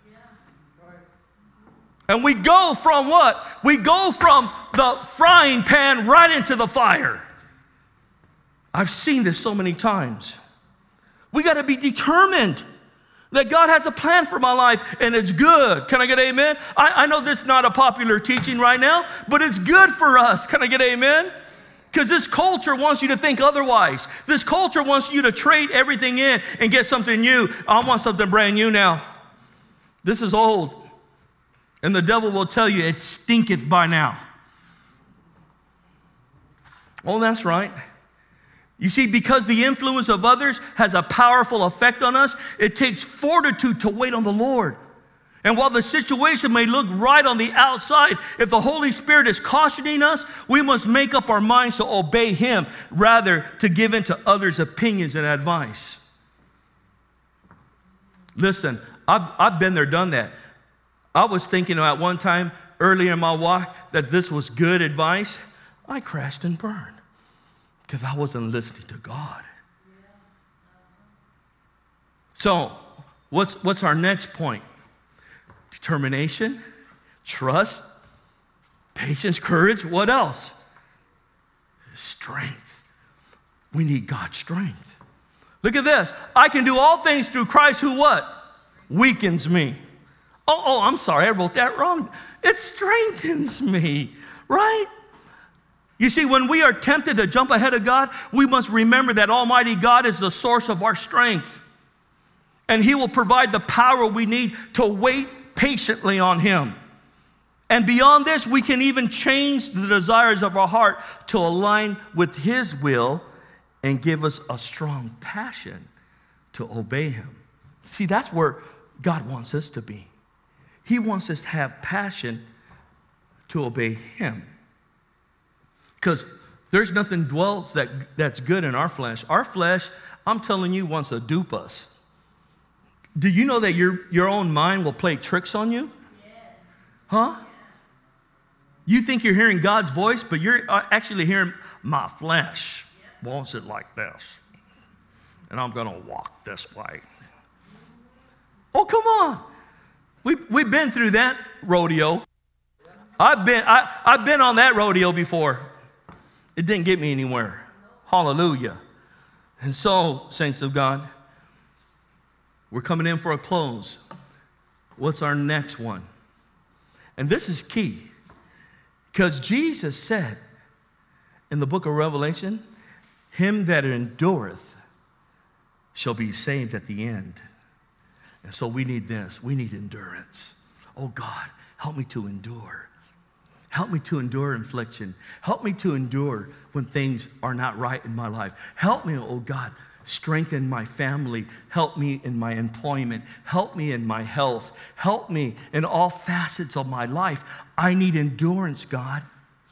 And we go from what? We go from the frying pan right into the fire. I've seen this so many times. We got to be determined that God has a plan for my life and it's good. Can I get amen? I know this is not a popular teaching right now, but it's good for us. Can I get amen? Because this culture wants you to think otherwise. This culture wants you to trade everything in and get something new. I want something brand new now. This is old. And the devil will tell you it stinketh by now. Oh, that's right. You see, because the influence of others has a powerful effect on us, it takes fortitude to wait on the Lord. And while the situation may look right on the outside, if the Holy Spirit is cautioning us, we must make up our minds to obey Him rather to give in to others' opinions and advice. Listen, I've been there, done that. I was thinking at one time earlier in my walk that this was good advice. I crashed and burned because I wasn't listening to God. So, what's our next point? Determination, trust, patience, courage. What else? Strength. We need God's strength. Look at this. I can do all things through Christ who what? Weakens me. Oh, I'm sorry, I wrote that wrong. It strengthens me, right? You see, when we are tempted to jump ahead of God, we must remember that Almighty God is the source of our strength. And He will provide the power we need to wait patiently on Him. And beyond this, we can even change the desires of our heart to align with His will and give us a strong passion to obey Him. See, that's where God wants us to be. He wants us to have passion to obey Him. Because there's nothing dwells that's good in our flesh. Our flesh, I'm telling you, wants to dupe us. Do you know that your own mind will play tricks on you? Huh? You think you're hearing God's voice, but you're actually hearing my flesh wants it like this. And I'm going to walk this way. Oh, come on. We've been through that rodeo. I've been on that rodeo before. It didn't get me anywhere. Hallelujah. And so, saints of God, we're coming in for a close. What's our next one? And this is key. Because Jesus said in the book of Revelation, him that endureth shall be saved at the end. And so we need this. We need endurance. Oh God, help me to endure. Help me to endure affliction. Help me to endure when things are not right in my life. Help me, oh God, strengthen my family. Help me in my employment. Help me in my health. Help me in all facets of my life. I need endurance, God.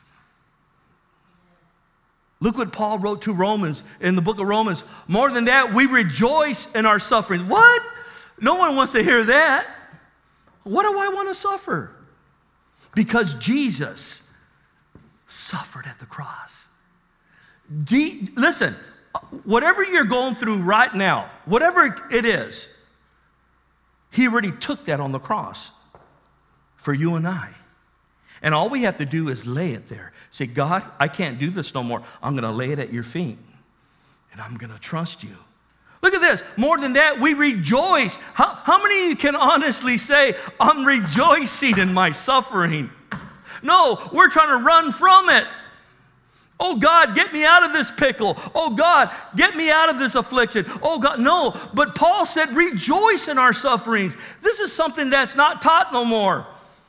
Look what Paul wrote to Romans in the book of Romans. More than that, we rejoice in our suffering. What? No one wants to hear that. What do I want to suffer? Because Jesus suffered at the cross. Listen, whatever you're going through right now, whatever it is, he already took that on the cross for you and I. And all we have to do is lay it there. Say, God, I can't do this no more. I'm going to lay it at your feet, and I'm going to trust you. Look at this. More than that, we rejoice. How many of you can honestly say, I'm rejoicing in my suffering? No, we're trying to run from it. Oh, God, get me out of this pickle. Oh, God, get me out of this affliction. Oh, God, no. But Paul said, rejoice in our sufferings. This is something that's not taught no more.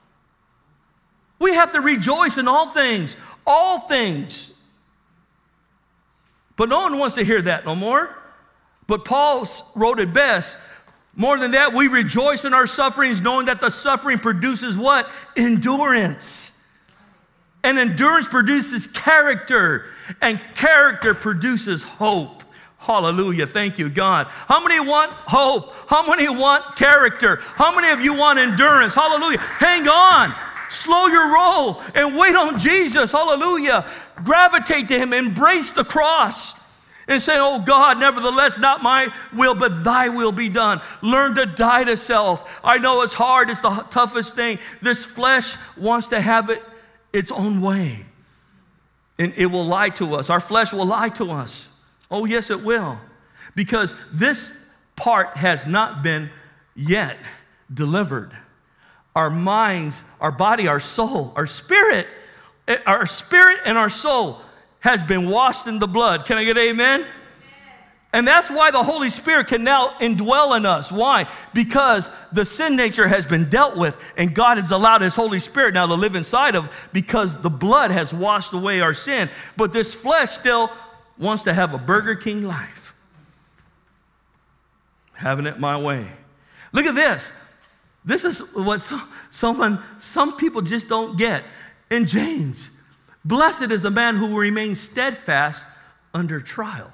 We have to rejoice in all things. All things. But no one wants to hear that no more. But Paul wrote it best. More than that, we rejoice in our sufferings, knowing that the suffering produces what? Endurance. And endurance produces character. And character produces hope. Hallelujah. Thank you, God. How many want hope? How many want character? How many of you want endurance? Hallelujah. Hang on. Slow your roll and wait on Jesus. Hallelujah. Gravitate to him. Embrace the cross. And say, oh God, nevertheless, not my will, but thy will be done. Learn to die to self. I know it's hard. It's the toughest thing. This flesh wants to have it its own way. And it will lie to us. Our flesh will lie to us. Oh, yes, it will. Because this part has not been yet delivered. Our minds, our body, our soul, our spirit and our soul has been washed in the blood. Can I get amen? And that's why the Holy Spirit can now indwell in us. Why? Because the sin nature has been dealt with, and God has allowed his Holy Spirit now to live inside of, because the blood has washed away our sin. But this flesh still wants to have a Burger King life. Having it my way. Look at this. This is what some people just don't get. In James, blessed is the man who remains steadfast under trial.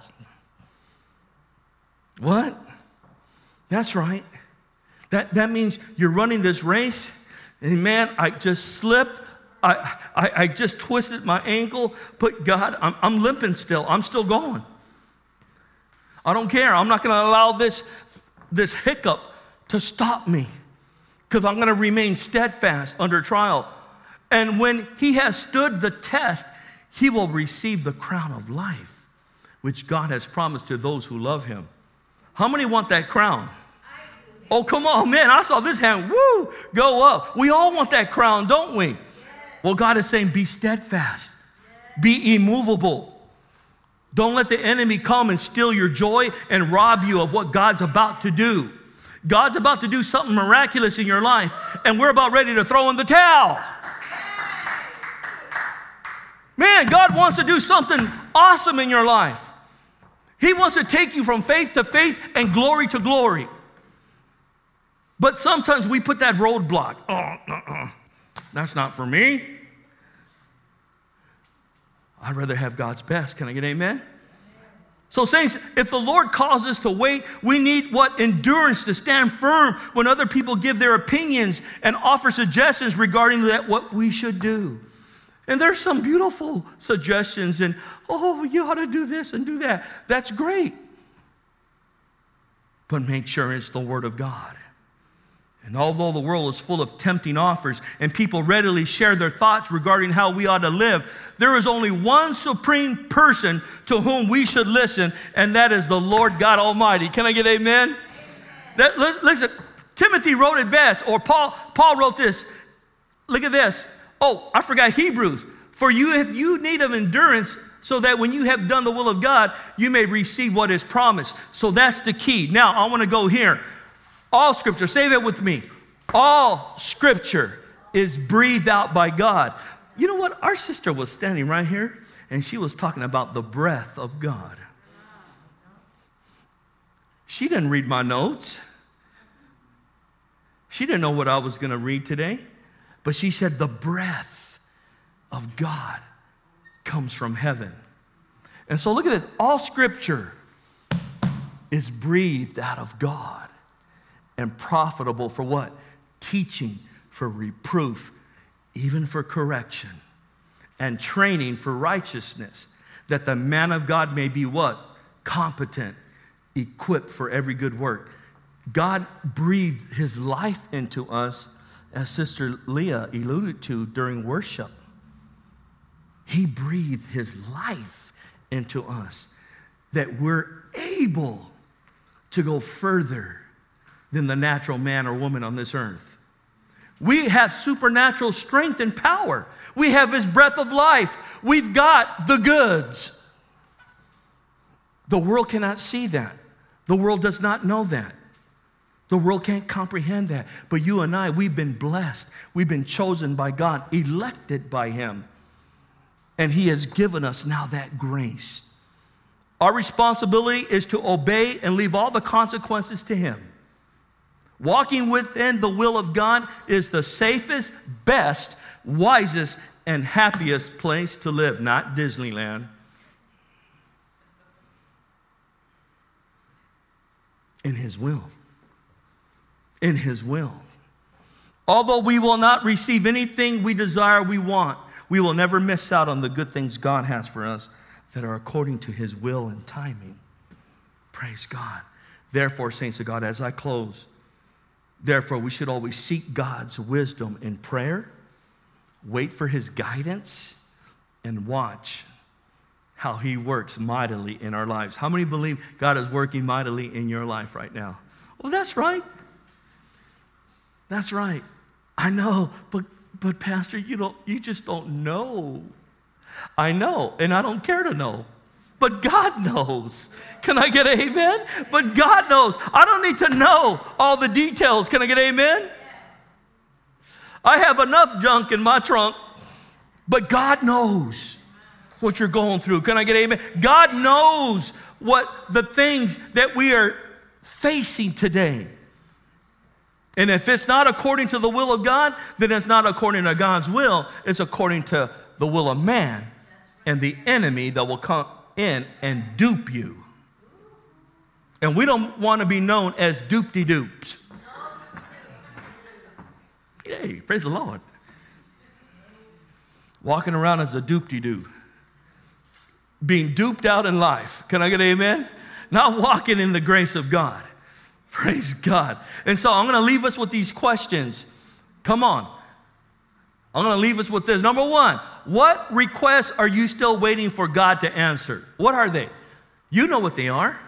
What? That's right. That means you're running this race, and man, I just slipped. I just twisted my ankle. But God, I'm limping still. I'm still going. I don't care. I'm not going to allow this hiccup to stop me, because I'm going to remain steadfast under trial. And when he has stood the test, he will receive the crown of life, which God has promised to those who love him. How many want that crown? Oh, come on, man. I saw this hand, go up. We all want that crown, don't we? Well, God is saying, be steadfast. Be immovable. Don't let the enemy come and steal your joy and rob you of what God's about to do. God's about to do something miraculous in your life, and we're about ready to throw in the towel. Man, God wants to do something awesome in your life. He wants to take you from faith to faith and glory to glory. But sometimes we put that roadblock. That's not for me. I'd rather have God's best. Can I get amen? So saints, if the Lord calls us to wait, we need what? Endurance to stand firm when other people give their opinions and offer suggestions regarding what we should do. And there's some beautiful suggestions and, oh, you ought to do this and do that. That's great. But make sure it's the Word of God. And although the world is full of tempting offers and people readily share their thoughts regarding how we ought to live, there is only one supreme person to whom we should listen, and that is the Lord God Almighty. Can I get amen? Listen, Timothy wrote it best, or Paul wrote this. Look at this. Oh, I forgot Hebrews. For you, if you need of endurance, so that when you have done the will of God, you may receive what is promised. So that's the key. Now, I want to go here. All Scripture, say that with me. All Scripture is breathed out by God. You know what? Our sister was standing right here, and she was talking about the breath of God. She didn't read my notes. She didn't know what I was going to read today. But she said the breath of God comes from heaven. And so look at this. All Scripture is breathed out of God and profitable for what? Teaching, for reproof, even for correction, and training for righteousness, that the man of God may be what? Competent, equipped for every good work. God breathed his life into us, as Sister Leah alluded to during worship. He breathed his life into us, that we're able to go further than the natural man or woman on this earth. We have supernatural strength and power. We have his breath of life. We've got the goods. The world cannot see that. The world does not know that. The world can't comprehend that. But you and I, we've been blessed. We've been chosen by God, elected by him. And he has given us now that grace. Our responsibility is to obey and leave all the consequences to him. Walking within the will of God is the safest, best, wisest, and happiest place to live, not Disneyland. In his will. In his will. Although we will not receive anything we desire, we want, we will never miss out on the good things God has for us that are according to his will and timing. Praise God. Therefore, saints of God, as I close, therefore, we should always seek God's wisdom in prayer, wait for his guidance, and watch how he works mightily in our lives. How many believe God is working mightily in your life right now? Well, that's right. That's right. I know, but Pastor, you just don't know. I know, and I don't care to know. But God knows. Can I get an amen? But God knows. I don't need to know all the details. Can I get an amen? I have enough junk in my trunk, but God knows what you're going through. Can I get an amen? God knows what the things that we are facing today. And if it's not according to the will of God, then it's not according to God's will. It's according to the will of man and the enemy that will come in and dupe you. And we don't want to be known as doop-de-doops. Yay, praise the Lord. Walking around as a doop-de-doo. Being duped out in life. Can I get an amen? Not walking in the grace of God. Praise God. And so I'm going to leave us with these questions. Come on. I'm going to leave us with this. Number one, what requests are you still waiting for God to answer? What are they? You know what they are.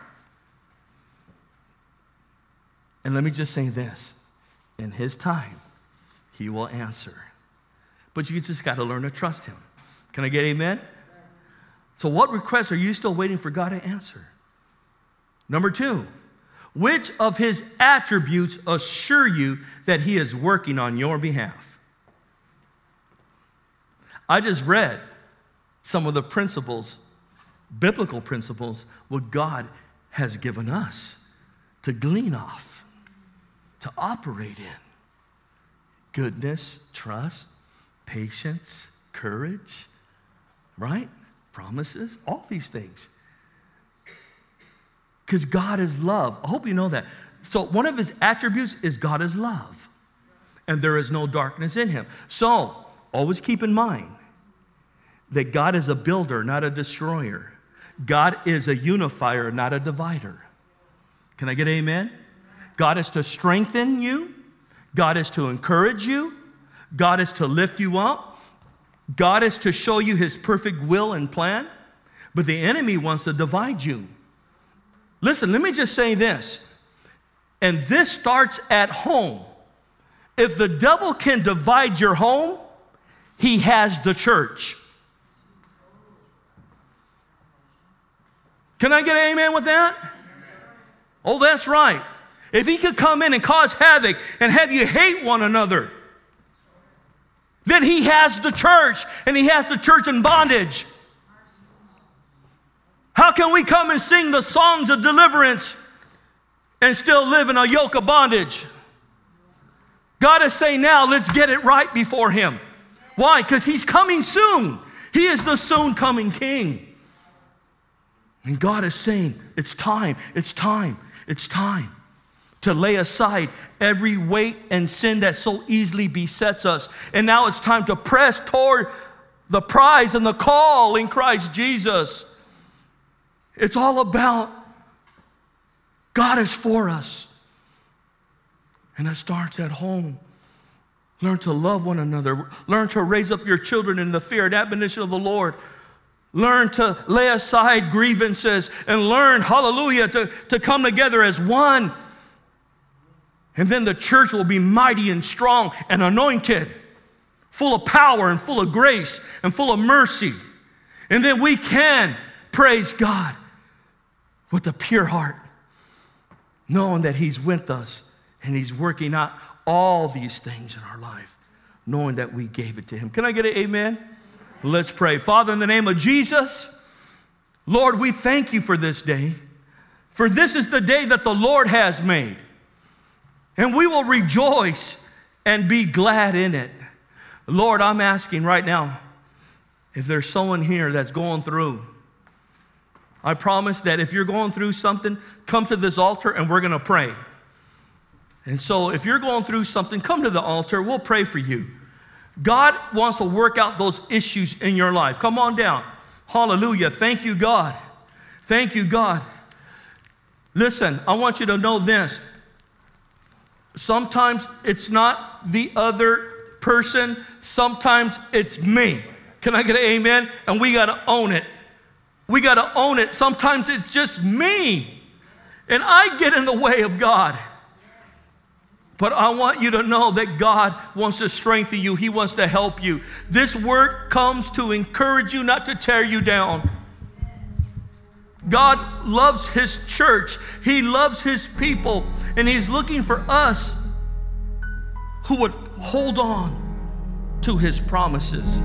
And let me just say this. In his time, he will answer. But you just got to learn to trust him. Can I get amen? So what requests are you still waiting for God to answer? Number two, which of his attributes assure you that he is working on your behalf? I just read some of the principles, biblical principles, what God has given us to glean off, to operate in. Goodness, trust, patience, courage, right? Promises, all these things. Because God is love. I hope you know that. So one of his attributes is God is love. And there is no darkness in him. So always keep in mind that God is a builder, not a destroyer. God is a unifier, not a divider. Can I get an amen? God is to strengthen you. God is to encourage you. God is to lift you up. God is to show you his perfect will and plan. But the enemy wants to divide you. Listen, let me just say this. And this starts at home. If the devil can divide your home, he has the church. Can I get an amen with that? Oh, that's right. If he could come in and cause havoc and have you hate one another, then he has the church, and he has the church in bondage. How can we come and sing the songs of deliverance and still live in a yoke of bondage? God is saying now, let's get it right before him. Why? Because he's coming soon. He is the soon coming king. And God is saying, it's time, it's time, it's time to lay aside every weight and sin that so easily besets us. And now it's time to press toward the prize and the call in Christ Jesus. It's all about God is for us. And it starts at home. Learn to love one another. Learn to raise up your children in the fear and admonition of the Lord. Learn to lay aside grievances and learn, hallelujah, to come together as one. And then the church will be mighty and strong and anointed, full of power and full of grace and full of mercy. And then we can praise God with a pure heart, knowing that he's with us and he's working out all these things in our life, knowing that we gave it to him. Can I get an amen? Let's pray. Father, in the name of Jesus, Lord, we thank you for this day. For this is the day that the Lord has made. And we will rejoice and be glad in it. Lord, I'm asking right now, if there's someone here that's going through, I promise that if you're going through something, come to this altar and we're going to pray. And so if you're going through something, come to the altar. We'll pray for you. God wants to work out those issues in your life. Come on down. Hallelujah. Thank you, God. Thank you, God. Listen, I want you to know this. Sometimes it's not the other person. Sometimes it's me. Can I get an amen? And we got to own it. We got to own it. Sometimes it's just me. And I get in the way of God. But I want you to know that God wants to strengthen you. He wants to help you. This word comes to encourage you, not to tear you down. God loves his church. He loves his people. And he's looking for us who would hold on to his promises.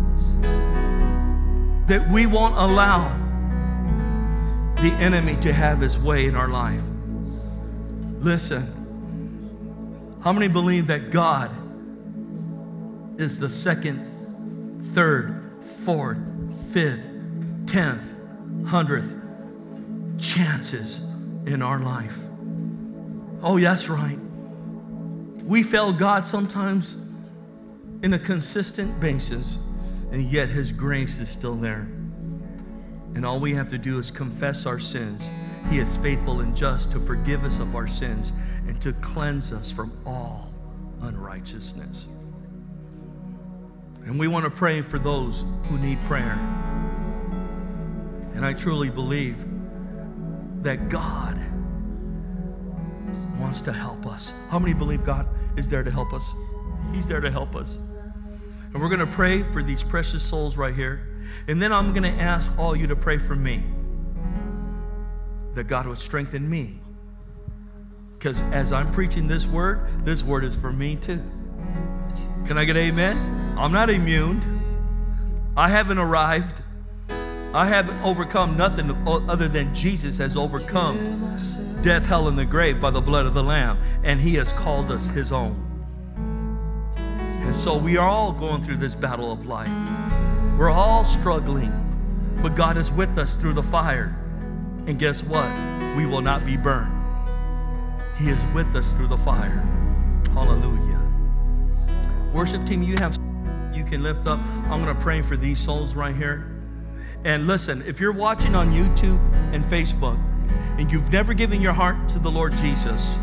That we won't allow the enemy to have his way in our life. Listen. How many believe that God is the second, third, fourth, fifth, 10th, 100th chances in our life? Oh, that's right. We fail God sometimes in a consistent basis, and yet his grace is still there. And all we have to do is confess our sins. He is faithful and just to forgive us of our sins and to cleanse us from all unrighteousness. And we want to pray for those who need prayer. And I truly believe that God wants to help us. How many believe God is there to help us? He's there to help us. And we're going to pray for these precious souls right here. And then I'm going to ask all you to pray for me, that God would strengthen me. Because as I'm preaching this word is for me too. Can I get amen? I'm not immune. I haven't arrived. I haven't overcome nothing other than Jesus has overcome death, hell, and the grave by the blood of the Lamb. And he has called us his own. And so we are all going through this battle of life. We're all struggling. But God is with us through the fire. And guess what? We will not be burned. He is with us through the fire. Hallelujah. Worship team, you can lift up. I'm going to pray for these souls right here. And listen, if you're watching on YouTube and Facebook and you've never given your heart to the Lord Jesus,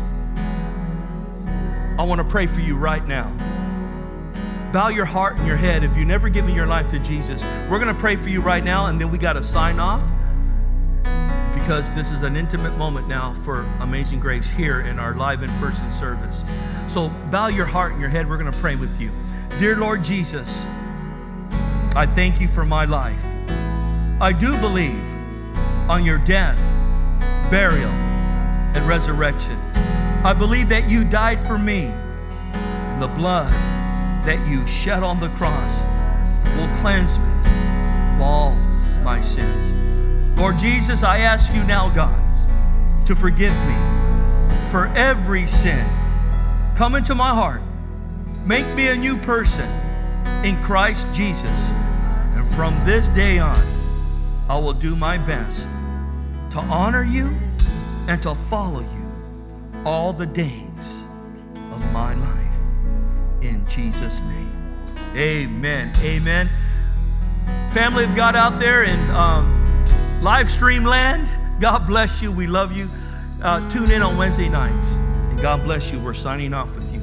I want to pray for you right now. Bow your heart and your head if you've never given your life to Jesus. We're going to pray for you right now, and then we got to sign off because this is an intimate moment now for Amazing Grace here in our live in-person service. So bow your heart and your head. We're going to pray with you. Dear Lord Jesus, I thank you for my life. I do believe on your death, burial, and resurrection. I believe that you died for me, and the blood that you shed on the cross will cleanse me of all my sins. Lord Jesus, I ask you now, God, to forgive me for every sin. Come into my heart. Make me a new person in Christ Jesus. And from this day on, I will do my best to honor you and to follow you all the days of my life. In Jesus' name, amen, amen. Family of God out there in live stream land, God bless you. We love you. Tune in on Wednesday nights. And God bless you. We're signing off with you.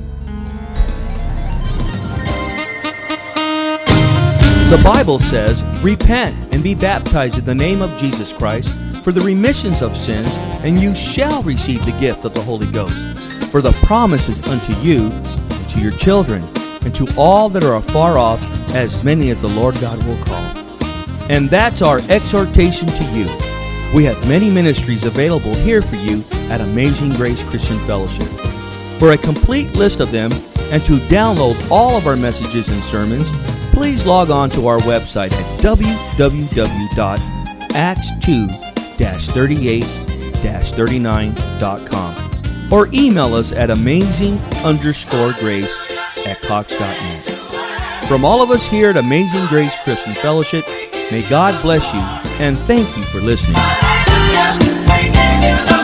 The Bible says, repent and be baptized in the name of Jesus Christ for the remissions of sins, and you shall receive the gift of the Holy Ghost. For the promise is unto you, and to your children, and to all that are afar off, as many as the Lord God will call. And that's our exhortation to you. We have many ministries available here for you at Amazing Grace Christian Fellowship. For a complete list of them, and to download all of our messages and sermons, please log on to our website at www.acts2-38-39.com or email us at amazing_grace@cox.net. From all of us here at Amazing Grace Christian Fellowship, may God bless you and thank you for listening.